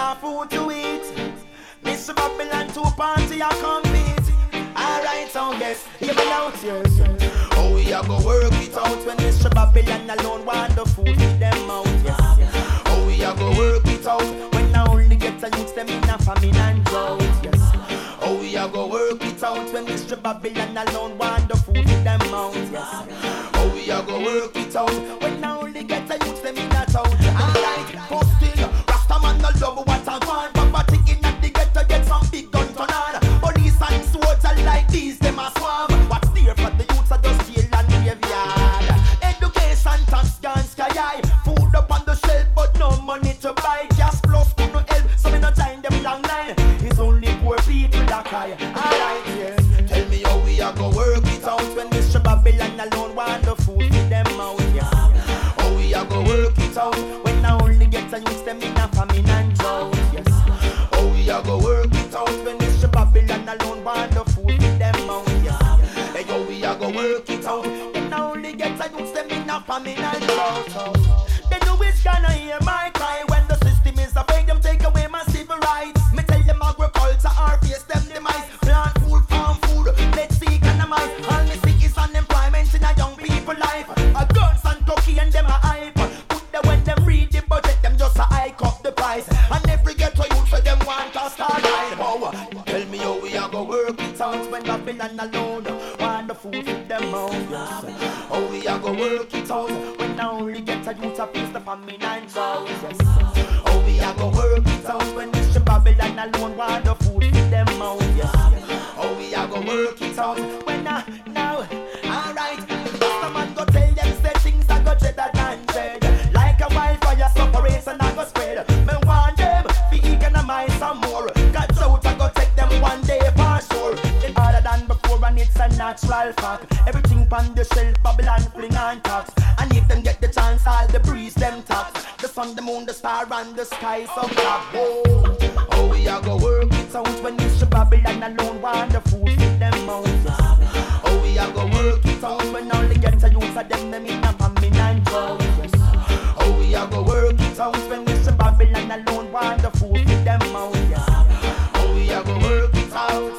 no food to eat. Mister Babylon to party I come meet. Alright, so yes, hear me out, yes. Oh, we a go work it out when Mister Babylon alone want the food with them out, yes. Oh, we a go work it out when I only get to use them in a famine and drought, yes. Oh, we a go work it out when Mister Babylon alone want the food with them out, yes. Oh, we a go work it out when I only get to use them in a town. Alright, posting, Rastaman no love what I want. Poverty in the ghetto get some big gun turn on. Police and soldiers like these, them a swarm. What's there for the youths are just jail and graveyard. Education tax gone sky high. Food up on the shelf but no money to buy. Gas plus could no help, so me no join them long line. It's only poor people that cry. Alright, yes. Tell me how we a go work it out when Mister Babylon alone want the food with them out, yes. How we a go work it out when I only get to use them in a famine and drought, yes. How we a go work it out when Mister Babylon alone want the food with them out, yes. Hey, how we a go work it out when I only get to use them in a famine and drought. They know it's gonna hear my cry when the system is afraid them take away my civil rights. Me tell them agriculture or face them demise. Plant food, farm food, let's see economize. All me see is unemployment in a young people life. A guns and turkey and them a hype. Put them when them read the budget, them just a hike up the price. And every ghetto youth for them want to start right. Oh, tell me how we a go work it out when Babylon alone want the food with them out, yes. How we a go work it out when I only get a youth to face the famine and drought, yes. How we a go work it out when Mister Babylon alone want the food with them out, yes. How we a go work it out when I now, alright. The man go tell them say things I go cheddar than dread. Like a wildfire separation I go spread. Me want them be economize some more. Got out I go take them one day for sure. Then harder than before and it's a natural fact. Everything on the shelf Babylon fling and tax. And if them get the chance all the breeze them tax. The sun, the moon, the star and the sky so black. Oh, oh we a go work it out when Mister Babylon alone want the food with them out, yes. Oh we a go work it out when only get a use of them them in a famine and drought, yes. Oh we a go work it out when Mister Babylon alone want the food with them out, yes. Oh we a go work it out.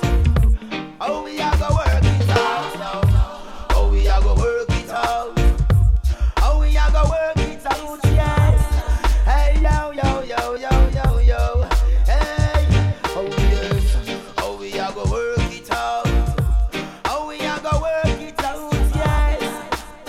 Oh we a go work it out. Oh we a go work it out. Oh we a go work it out, yes. Hey yo yo yo yo yo yo. Hey. Oh yes. Oh we a go work it out. Oh we a go work it out, yes.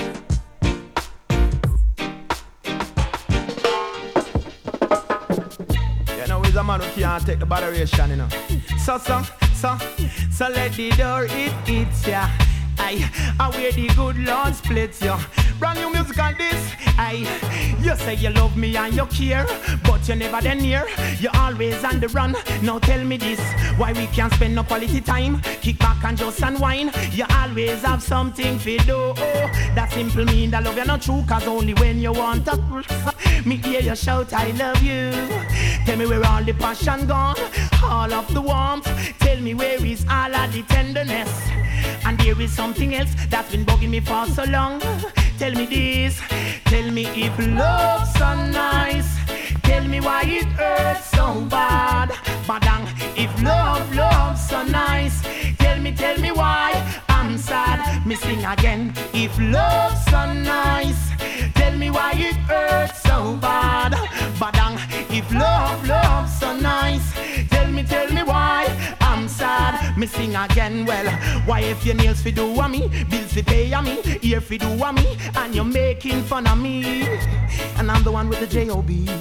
You know he's a man who can't take the botheration, you know. So so so so let the door it hits ya. Aye, I wear the good Lord splits ya. Brand new music on this. Aye, you say you love me and you care, but you never then near. You always on the run. Now tell me this, why we can't spend no quality time? Kick back and just unwind. You always have something to do. Oh, that simple mean that love you not true, cause only when you want to me hear you shout I love you. Tell me where all the passion gone, all of the warmth. Tell me where is all of the tenderness. And there is something else that's been bugging me for so long. Tell me this, tell me if love's so nice. Tell me why it hurts so bad. Badang, if love, love's so nice. Tell me, tell me why I'm sad. Me sing again, if love's so nice. Tell me why it hurts so bad. Badang, if love, love's so nice. Tell me, tell me why I'm sad. Me sing again, well, why if your nails fi do a me, bills fi pay a me, ear fi do a me, and you're making fun of me, and I'm the one with the J O B.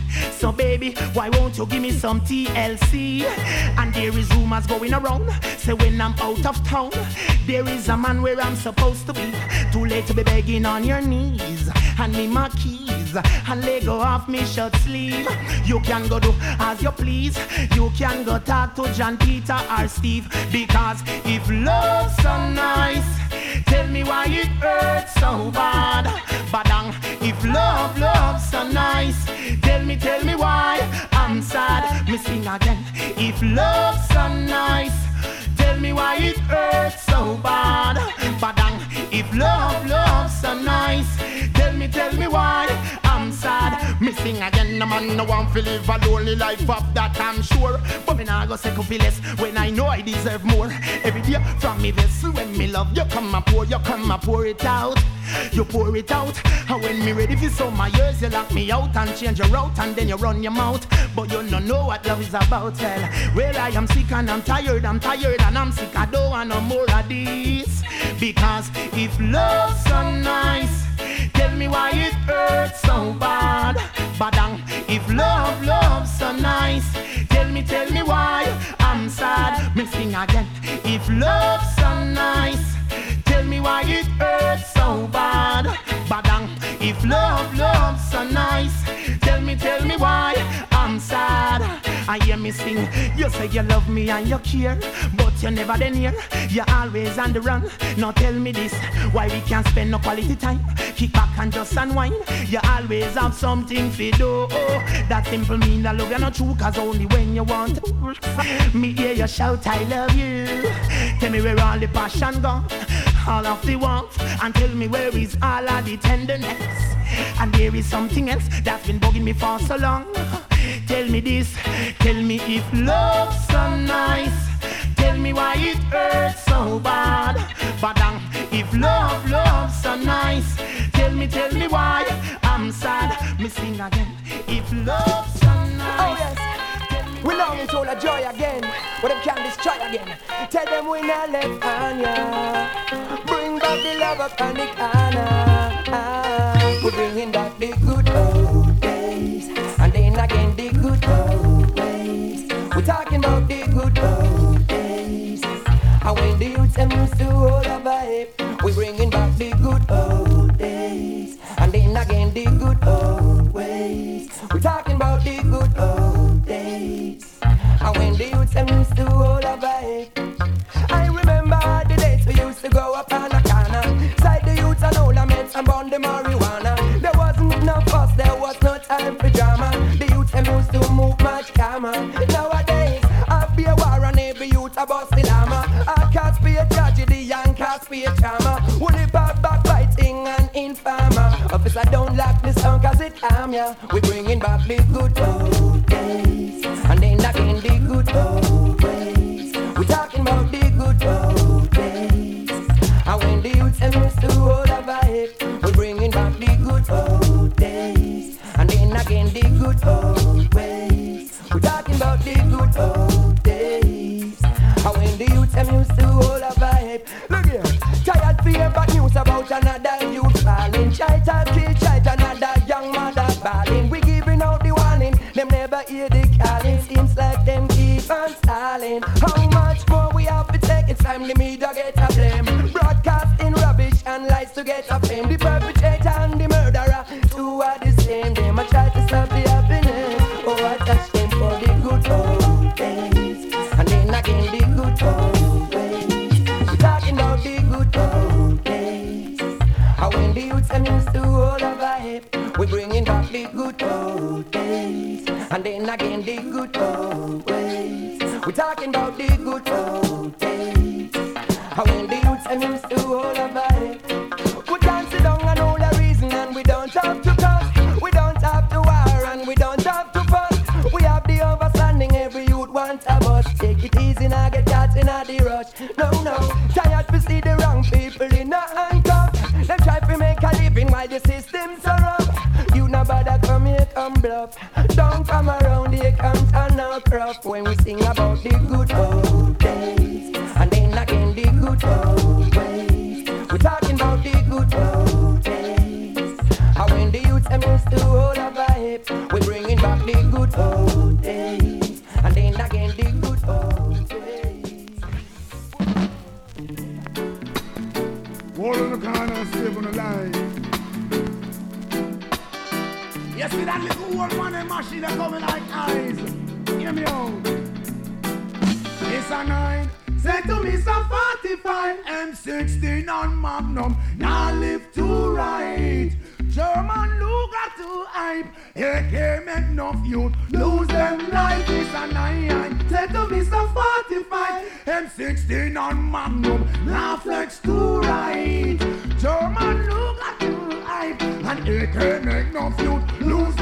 So baby, why won't you give me some T L C? And there is rumors going around, say when I'm out of town, there is a man where I'm supposed to be. Too late to be begging on your knees. Hand me my keys and let go off me shirt sleeve. You can go do as you please. You can go talk to John, Peter or Steve. Because if love's so nice, tell me why it hurts so bad. Badang, if love, love's so nice, tell me, tell me why I'm sad. Me sing again. If love's so nice, tell me why it hurts so bad. Badang, if love, love's so nice, tell me, tell me why I'm sad. Me sing sing again. No man no one feel live a lonely life of that I'm sure. But me nah go second feel less when I know I deserve more. Every day from me vessel when me love you come and pour, you come and pour it out. You pour it out, and when me ready for some my years, you lock me out and change your route, and then you run your mouth. But you don't know what love is about. Well, well, I am sick and I'm tired, I'm tired and I'm sick. I don't want no more of this. Because if love's so nice, tell me why it hurts so bad. Badang, if love, love's so nice, tell me, tell me why I'm sad. Me sing again. If love's so nice, tell me why it hurts so bad. Badang, if love, love's so nice, tell me, tell me why I'm sad. I hear me sing, you say you love me and you care, but you never then here, you're always on the run. Now tell me this, why we can't spend no quality time, kick back and just unwind. You always have something to do. That simple mean that love you're not true, cause only when you want me hear you shout I love you. Tell me where all the passion gone, all of the warmth, and tell me where is all of the tenderness. And there is something else that's been bugging me for so long. Tell me this, tell me if love's so nice, tell me why it hurts so bad. Badang, if love, love's so nice, tell me, tell me why I'm sad. Me sing again, if love's so nice. Oh yes, we long it all a joy again, but them can't destroy again. Tell them we not left on ya. Bring back the love up on the corner. Ah, we're bringing back the good old days, and then again the good old ways. We're talking about the good old days, and when the youths them used to hold a vibe, we're bringing back the good old days, and then again the good old ways. We're talking about the good old days, and when the youths them used to hold a vibe. I remember the days we used to go up on a corner, side the youths and all the mates and burn the marijuana. There wasn't no fuss, there was no time for drama. The youths them used to move much calmer. Nowadays, I be a war and every youth a bust the llama. I can't be a tragedy and can't be a drama. Only bad backbiting and infamer. Officer don't like this song cause it calm ya. We bringing back the good old days, and then again the good old ways. We talking about the good old days, and when the youths them used to hold a vibe, we bringing back the good old days, and then again the good old ways. We talking about the good old days, and when the youths them used to hold a vibe. Look here, tired fear bad news about another youth falling. Try to kill, try to another young mother balling. We giving out the warning, them never hear the calling. Seems like them keep on stalling. How much more we have to take? It's time the media get a blame. Broadcasting rubbish and lies to get a fame. The perpetrator and the murderer, two are the same. Them I try to stop the happiness. Oh, I touch them for the good old days, and then again the good old ways. We're talking about the good old days, and when the youths them used to hold a vibe, we're bringing back the good old days, and then again the good old ways. We're talking about the good old days, and when the youths them used to hold a vibe, we can't sit down and hold a reason, and we don't have to cuss, we don't have to war, and we don't have to fuss. We have the understanding every youth wants a bus. Take it easy now, get caught in a the rush. No, no, tired to see the wrong people in a handcuff. They try to make a living while the systems are up. You no bother come here, come bluff. Don't come around here, come turn out rough. When we sing about the good old days, and then again the good old ways. We're talking about the good old days, and when the youths them used to hold a vibe, we're bringing back the good old days, and then again the good old ways. All in the corner and save on the line. You see that little old man and machine that coming like eyes. Hear me out. It's a nine. Say to me some forty-five. M sixteen on Magnum. Now live to right. German Luger to hype. A K make no youth lose them life. It's a nine. Say to me some forty-five. M sixteen on Magnum. Now flex to right. German Luger to hype. And A K make no youth lose them life.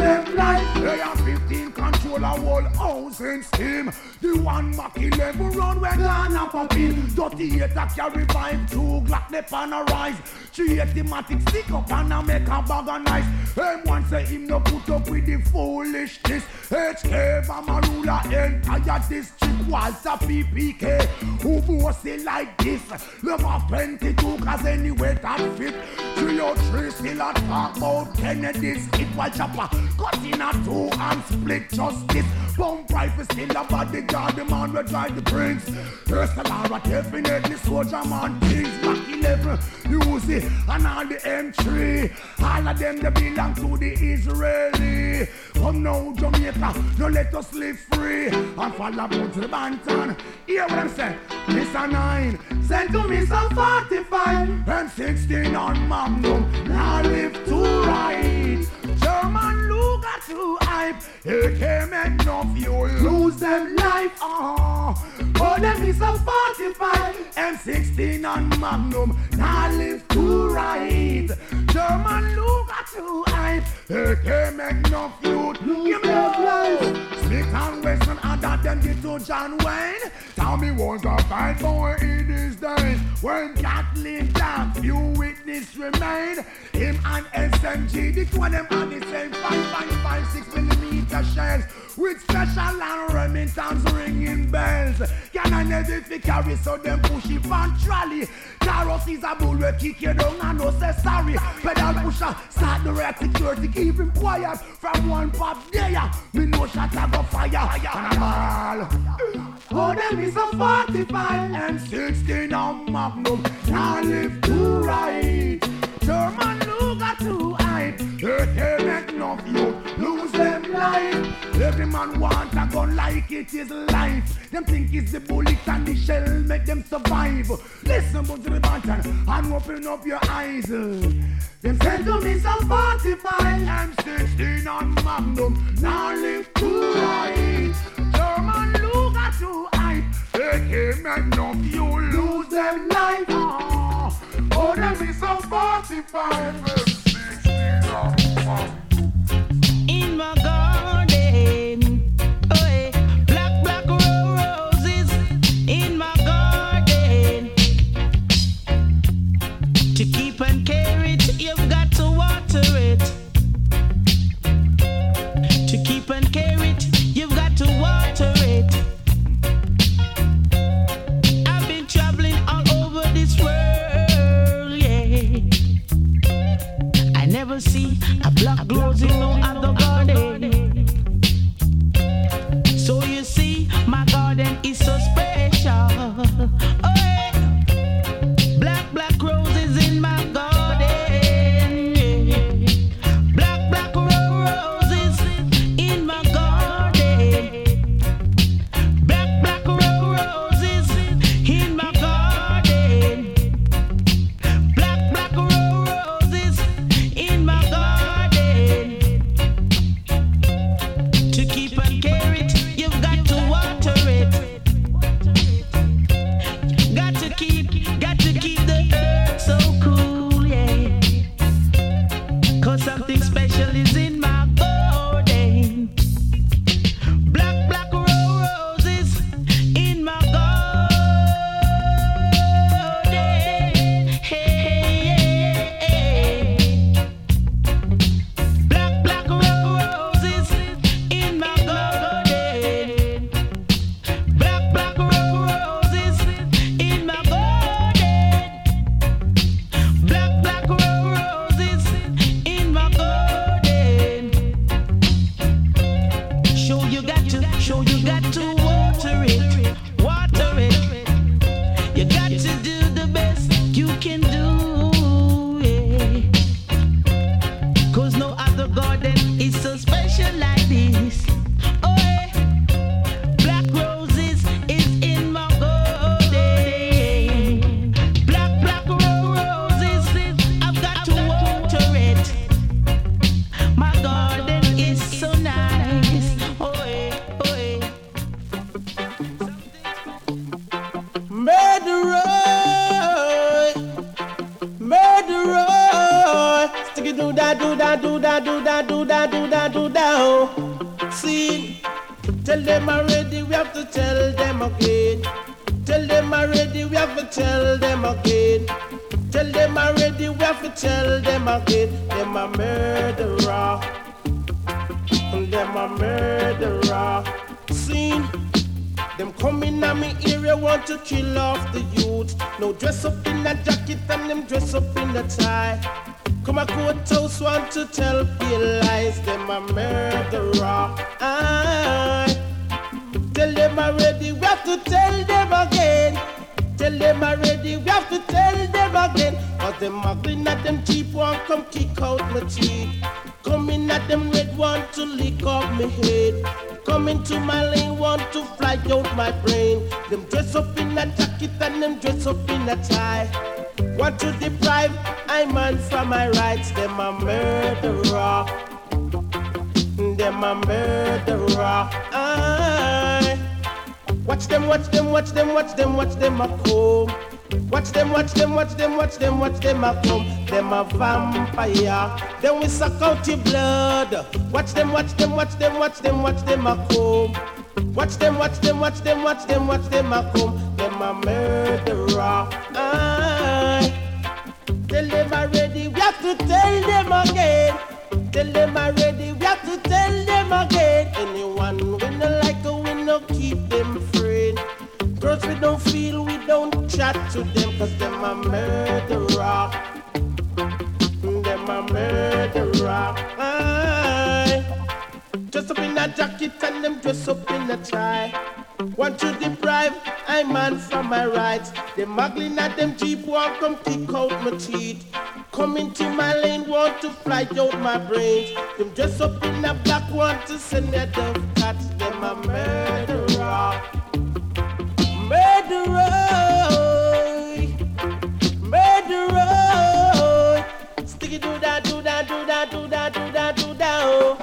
right. They are fifteen control a whole house and steam. The one Mach eleven round where Ghana pop in. thirty-eight a carry five, two Glock they pan a rise. Three automatic stick up and a make a bag of nice. M one say him no put up with the foolishness. H K Bamarula entire district Walter P P K. Who boss it like this? Love of twenty-two cause anyway that fit. three oh three still a talk about Kennedy's hit while chopper cut in a two and split justice. Bomb rifle still a bodyguard, the man will drive the prince. First Alara definitely soldier man things. Back eleven, Uzi and all the M three. All of them they belong to the Israeli. Come now Jamaica, no let us live free. And fall about to the Banton. Hear what I'm saying? This a nine, send to me some forty-five. And sixteen on Magnum, now live to right. German Luger to hype. It came enough, you lose them life. Oh, oh, them is a forty-five. M sixteen on Magnum, now live to right. German Luger to hype. It came enough, you give me the life. Smith and Wesson and that them get to John Wayne. Tommy was a bad boy in his days. When Kathleen died, few witnesses remain. Him and S M G, the two of them had the same five point five six millimeter shells. With special and Remingtons ringing bells. Can I never fi carry so them push it on trolley. Carros is a bull we kick you down and no say sorry. Pedal pusher start the red security keep him quiet. From one pop there me no shot a go fire. Cannibal. Oh them is a forty-five and sixteen on Magnum. Now live to right. German Luger to hype. They can't make enough you lose them life. Every man want a gun like it is life. Them think it's the bullet and the shell make them survive. Listen to the button and open up your eyes. Them send to me some forty-five and sixteen on Magnum. Now live to right. German Luger to hype. They can't make enough you lose them life. Oh, oh them is some forty-five and sixteen on Magnum. In my garden, oh yeah, black, black roses in my garden. To keep and care it, you've got to water it. To keep and care it, you've got to water it. I've been traveling all over this world, yeah. Tell them already, we have to tell them again. Tell them already, we have to tell them again. Tell them already, we have to tell them again. Them a murderer. Them a murderer. Seen. Them coming at me area, want to kill off the youth. No dress up in a jacket and them dress up in a tie. Come a courthouse, want to tell pale lies. Them a murderer. Aye. Tell them already, we have to tell them again. Tell them already, we have to tell them again. Cause them muggling at them cheap one, come kick out my teeth. Coming at them red one to lick off my head. Coming to my lane, want to fly out my brain. Them dress up in a jacket and them dress up in a tie. Want to deprive I man from my rights. Them a murderer. Them a murderer. Aye. Watch them, watch them, watch them, watch them, watch them a come. Watch them, watch them, watch them, watch them, watch them a come. Them a vampire. Then we suck out your blood. Watch them, watch them, watch them, watch them, watch them a come. Watch them, watch them, watch them, watch them, watch them a come. Them a murderer. Aye. Tell them already, we have to tell them again. Tell them already, we have to tell them again. Anyone we no like a we no keep them free. Girls we don't feel, we don't chat to them. Cause them a murderer. Them a murderer. Aye. Dress up in a jacket and them dress up in a tie. Want to deprive I man from my rights. Them muggling at them jeep walk come kick out my teeth. Come into my lane want to fly out my brains. Them dress up in a black want to send their dove cats. Them a murderer. Murderer. Murderer. Sticky do that, do that, do that, do that, do that, do that, oh.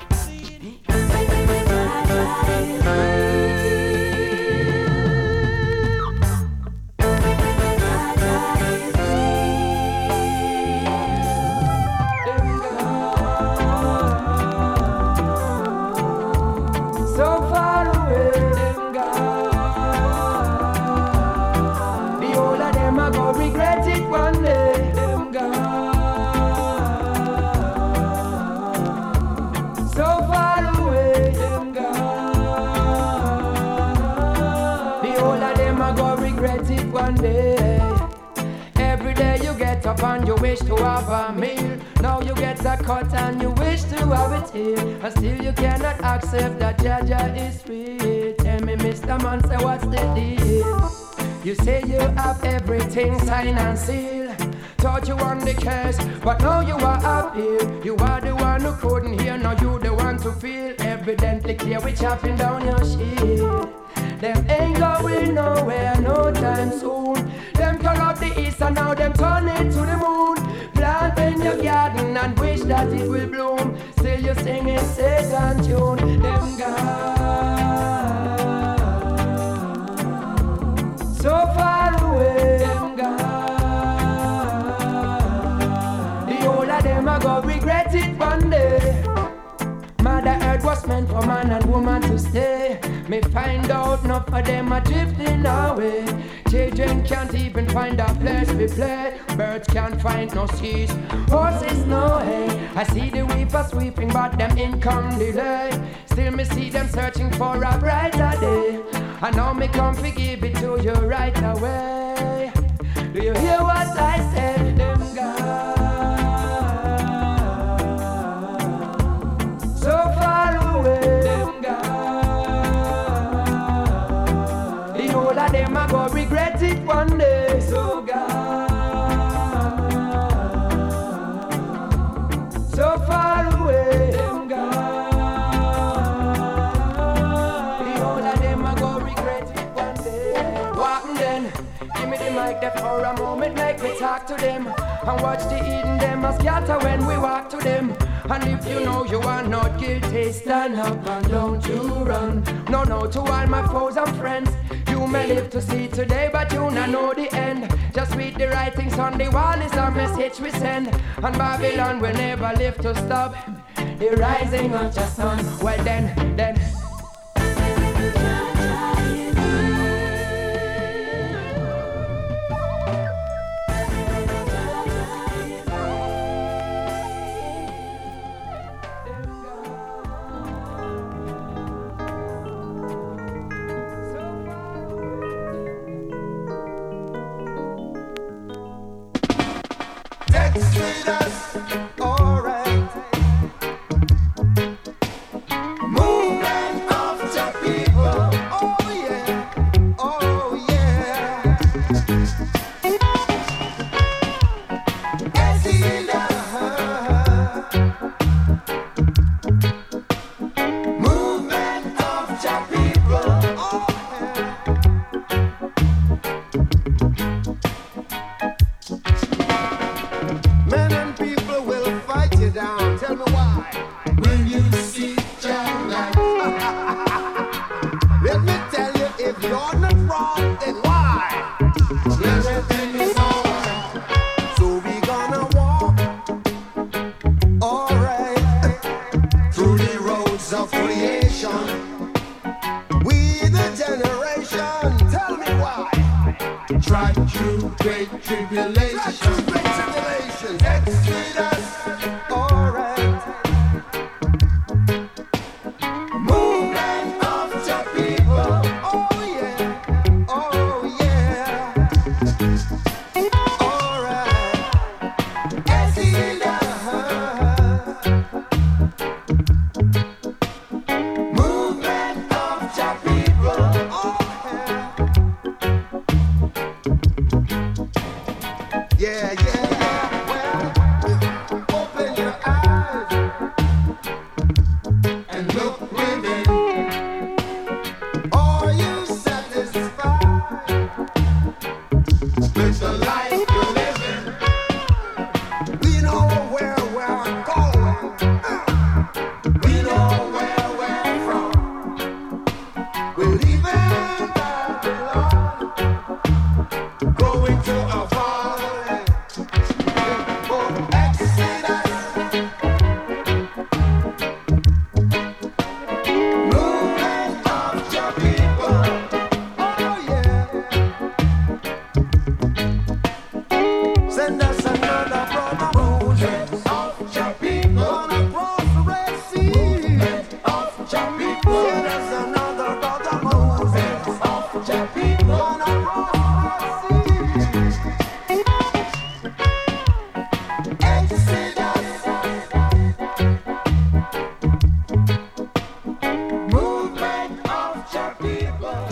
And you wish to have a meal. Now you get a cut and you wish to have it here. And still you cannot accept that Jaja is real. Tell me, Mister Man, say what's the deal? You say you have everything signed and sealed. Thought you won the case, but now you are up here. You are the one who couldn't hear, now you the one to feel. Evidently clear, we chopping down your shield. Them ain't going nowhere no time soon. Them turn up the east and now them turn it to the moon. Plant in your garden and wish that it will bloom. Still you singing Satan tune. Them gone so far away. Them gone. The whole of them are gonna regret it one day. Mother Earth was meant for man and woman to stay. Me find out enough of them are drifting away. Children can't even find a place to play. Birds can't find no seas, horses no hay. I see the weepers sweeping but them income delay. Still me see them searching for a brighter day. And now me come to give it to you right away. Do you hear what I said? Them guys so far away. Them gone. The whole of them are gonna regret it one day. So gone. So far away. Them gone. The whole of them are gonna regret it one day. What then? Give me the mic there for a moment, make me talk to them. And watch the Eden them a scatter when we walk to them. And if you know you are not guilty, stand up and don't you run. No, no, to all my foes and friends. You may live to see today, but you not know the end. Just read the writings on the wall is a message we send. And Babylon will never live to stop the rising of the sun. Well then, then you're not wrong, then why? Everything is alright. So we gonna walk, alright, through the roads of creation. We the generation, tell me why. Try through great tribulation. Try through great tribulation. Exodus, alright. Movement of the people. Oh yeah, oh yeah. Alright. Exodus. Movement of the people. Oh yeah. Yeah, yeah, yeah. Well, open your eyes and look within. Are you satisfied with the life you're living? We know where we're going. We know where we're from. We're leaving Babylon, going to our fatherland. Oh, Exodus. Movement of the people. Oh yeah. Send us another brother Moses of the people. Gonna cross the Red Sea. Movement of the people. Send us another brother Moses of the people. Gonna cross the Red Sea. Exodus. Movement of the people.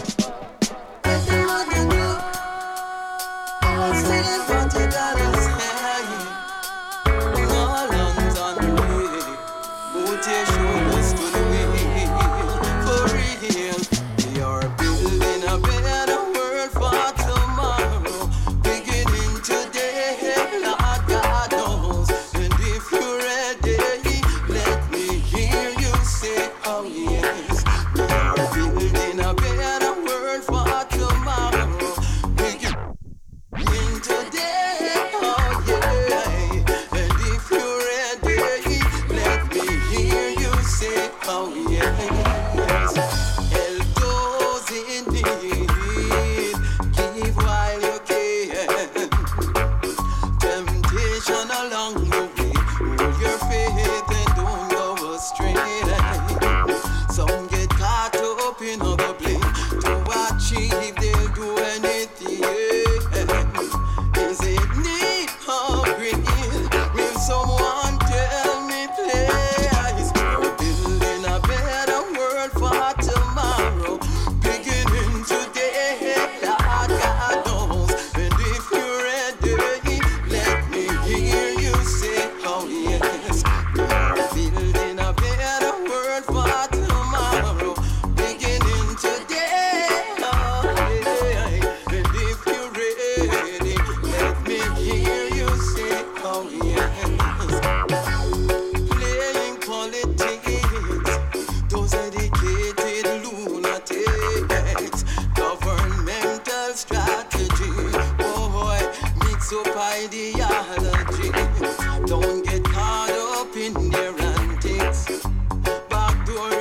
Ideology. Don't get caught up in their antics. Backdoor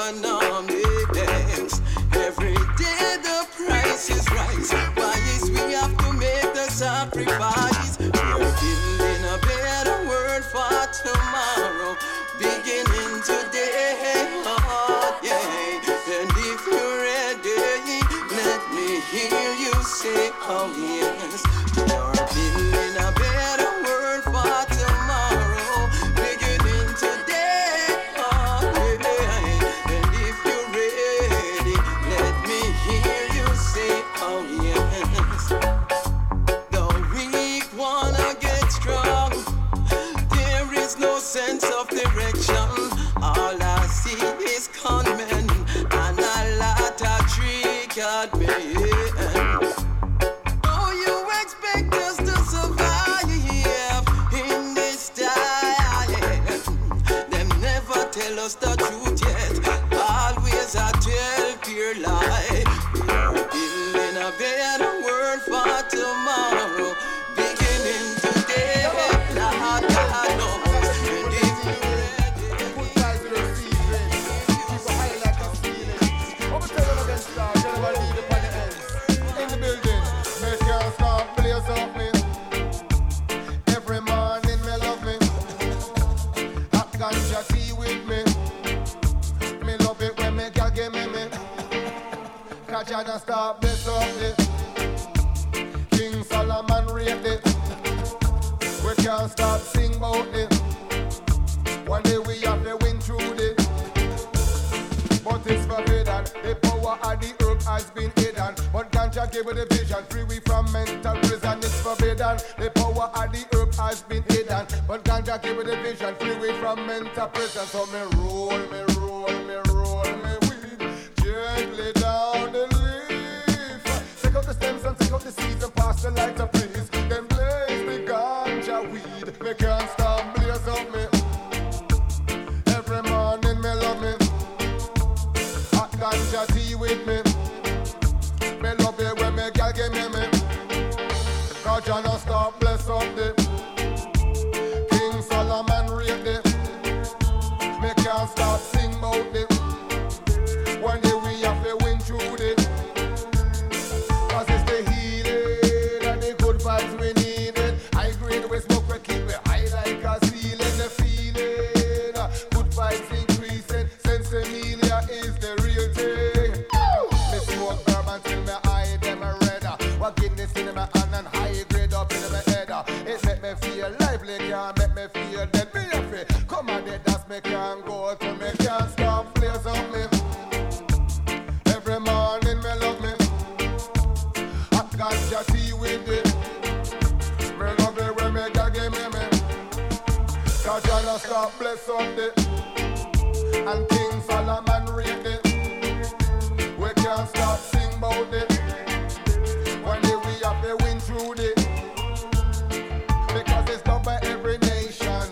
economics. Every day the price is rise. Why is we have to make the sacrifice? We're building a better world for tomorrow, beginning today. Oh, yeah. And if you're ready, let me hear you say, oh yes. You're building a better world for tomorrow, beginning today. Oh, yeah. And if you're ready, let me hear you say, oh yes. The weak wanna get strong. There is no sense of direction. All I see is conmen and a lot of trick at me. Oh, you expect us to survive in this time? Them never tell us the truth yet. Always I tell pure lie. We are We're building a better world for tomorrow. Beginning today, Lord God knows. And if you're ready, put guys to the season. Keep a high like a ceiling. What we tell them against stars, you never leave it on the ends. In the building, make your start blaze up me. Every morning me love me. Hot ganja tea with me. Me love it when me girl give me me. Catch and start bless up it. King Solomon rate it. We can't stop sing about it. One day we have to win through it. But it's forbidden. The power of the herb has been hidden. But ganja gave it a vision. Free we from mental prison. It's forbidden. The power of the herb has been hidden. But ganja gave it a vision. Free we from mental prison. So me roll, me roll, me roll, me weed gently down the leaf. Take out the stems and take out the seeds and pass the lighter, please. Then blaze the ganja weed. Me can't stop blaze up me. Every morning me love me. Hot ganja tea with me. Me love it when me girl give me me. Cause you no stop bless up the King Solomon rate it. Me can't stop sing about it. One day we have to win through it. Cause it's the healing and the good vibes we need it. High grade we smoke we keep it high like a ceiling. The feeling, good vibes increasing. Sense Emilia is the real thing. Me smoke herb until me eye them a red. What Guinness in my hand and high grade up in my head. It make me feel lively, can't make me feel dead. Me a free, come on dead, that's me can't go to me can't stop blaze up me. Every morning me love me. Hot ganja tea with it. Me love it when me girl give me me. Cause you no stop bless up it. And King Solomon rate it. We can't stop sing about it. One day we have to win through it. Because it's done by every nation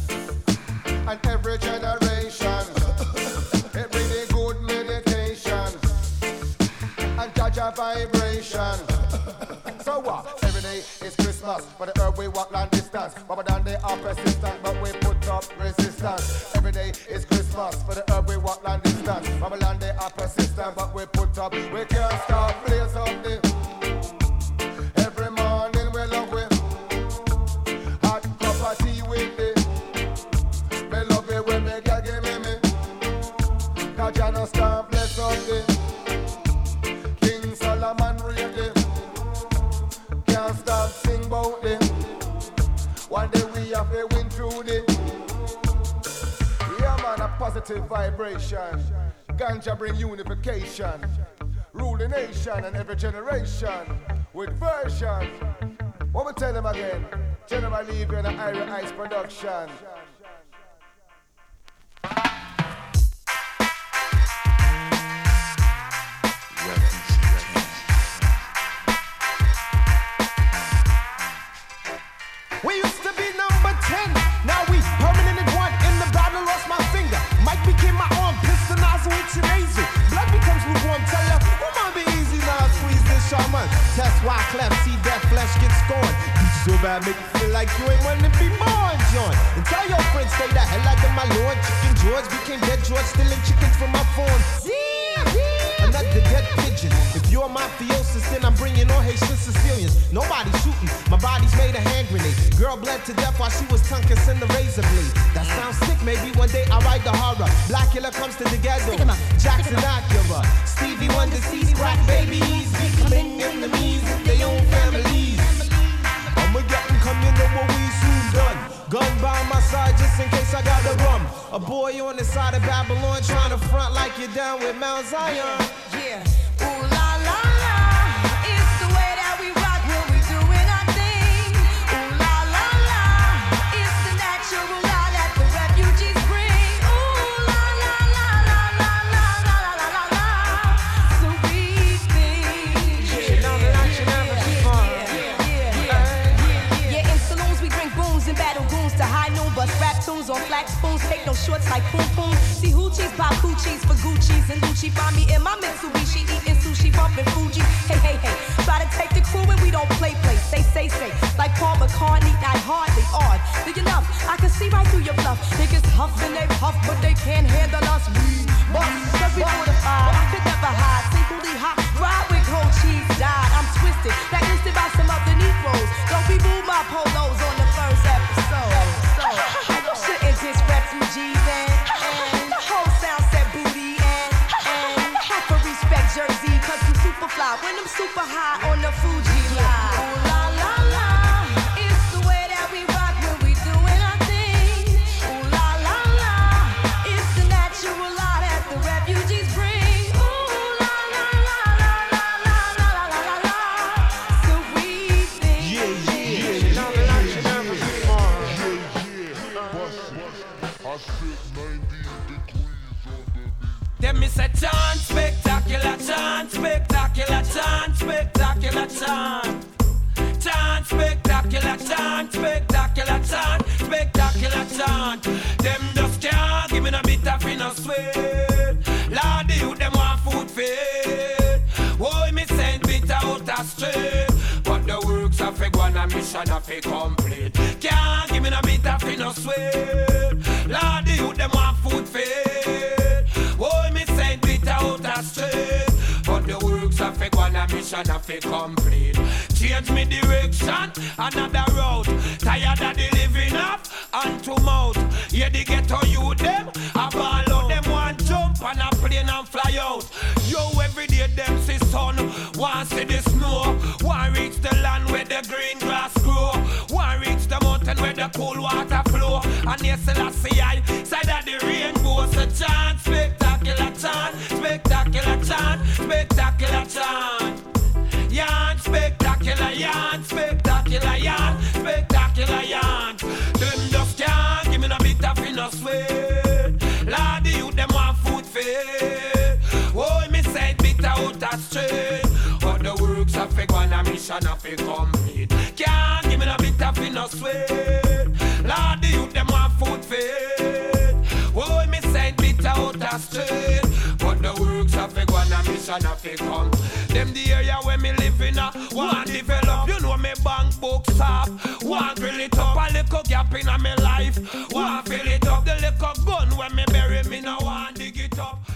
and every generation. Every day good meditation and Jaja vibration. So what? Every day is Christmas. For the herb we walk long distance. Baba than they are persistent, but we put up resistance. Every day is Christmas. For the herb we walk long distance. Baba than they are persistent, but we put up. We can't stop blaze up the. Every morning we love it. Hot cup of tea with it. Me love it when me girl give me me. Cause you no stop bless up it. King Solomon rate it. Can't stop sing about it. One day we have to win through it. Yeah man, a positive vibration. Ganja bring unification. Rule the nation and every generation. With version. What we tell them again? General Levy and the Iron Ice production. We used to be number ten, now we permanent at one. In the battle, lost my finger. Mike became my arm, pistol nozzle, it's your nasal. Blood becomes lukewarm, tell ya, who might be easy now? Squeeze this shaman. Test why cleft, see that flesh get scorned. You so bad, make you feel like you ain't wanting to be born, John. And tell your friends, stay the hell out of my lord. Chicken George became dead George, stealing chickens from my phone. Another dead pigeon. If you're mafiosis, then I'm bringing on Haitian Sicilians. Nobody shooting, my body's made a hand grenade. Girl bled to death while she was tongue kissing the razor blade. That sounds sick, maybe one day I'll write the horror. Black Killer comes to the ghetto. Jackson Acura. Stevie Wonder sees crack babies becoming enemies of their own families. I'ma get them come, you know what we soon done. Gun by my side just in case I got the rum. A boy on the side of Babylon trying to front like you're down with Mount Zion. Yeah. Ooh la la la. It's the way that we rock when we doing our thing. Ooh la la la. It's the natural law that the refugees bring. Ooh la la la la la la la la la la la. Sweet things. She know that I should never be fun. Yeah, in saloons we drink booms and battle goons to high noon. Bust rap tunes on flat spoons. Take no shorts like poom poom. See hoochies pop coochies for Gucci's and Gucci. Find me in my Mitsubishi eating sushi, bumping Fuji. I can see right through your bluff. Niggas huff and they puff, but they can't handle us. We bust, cause we fortified. I could never hide. Singularly hot, ride with cold cheese, died. I'm twisted, blacklisted by some of the Negroes. Don't be move my polos on the first episode. So, shouldn't diss refugees and, and the whole sound set booty and, and have to respect Jersey, cause we super fly. When I'm super high on the Fuji line. Ooh la la la, it's the way that we rock when we doing our thing. Ooh la la la, it's the natural law that the refugees bring. Ooh la la la la la la la la la la. So we think. Yeah, yeah, yeah. Now the action never be more. Them me say chant, spectacular chant, spectacular chant, spectacular chant. Chant, spectacular chant, spectacular chant, spectacular chant. Them just can't give me no bit of in no sweat. Lord, the youth them want food fed. Why me send bit out of straight? But the works of a one a mission of a complete. Can't give me no bit of in no sweat. Lord, the youth them want food fed. Why me send bit out of straight? But the works of a one a mission of a complete. Change me direction, another route. Tired of the living up and to mouth. Yeah, they get to you them, a ball out. Them want jump on a plane and fly out. Yo, every day them see sun, want see the snow. Want reach the land where the green grass grow. Want reach the mountain where the cool water flow. And yes, I see I side of the rainbow. So chant, spectacular chant, spectacular chant, spectacular chant. Yarn, spectacular yarn, spectacular yarn, spectacular yarn. Them just can't give me no bit of in no sweat. Lord, the youth them want food fed. Oh, me said bit out of straight. But the works of a one a mission of a complete. Can't give me no bit of in no sweat. Lord, the youth them want food fed. Oh, me said bit out of straight. But the works of a one a mission of a come. Them the area where me live in a want develop. You know me bank books up. Want grill it up. A little gap in a me life. Want fill it up. The little gun when me bury me now want dig it up.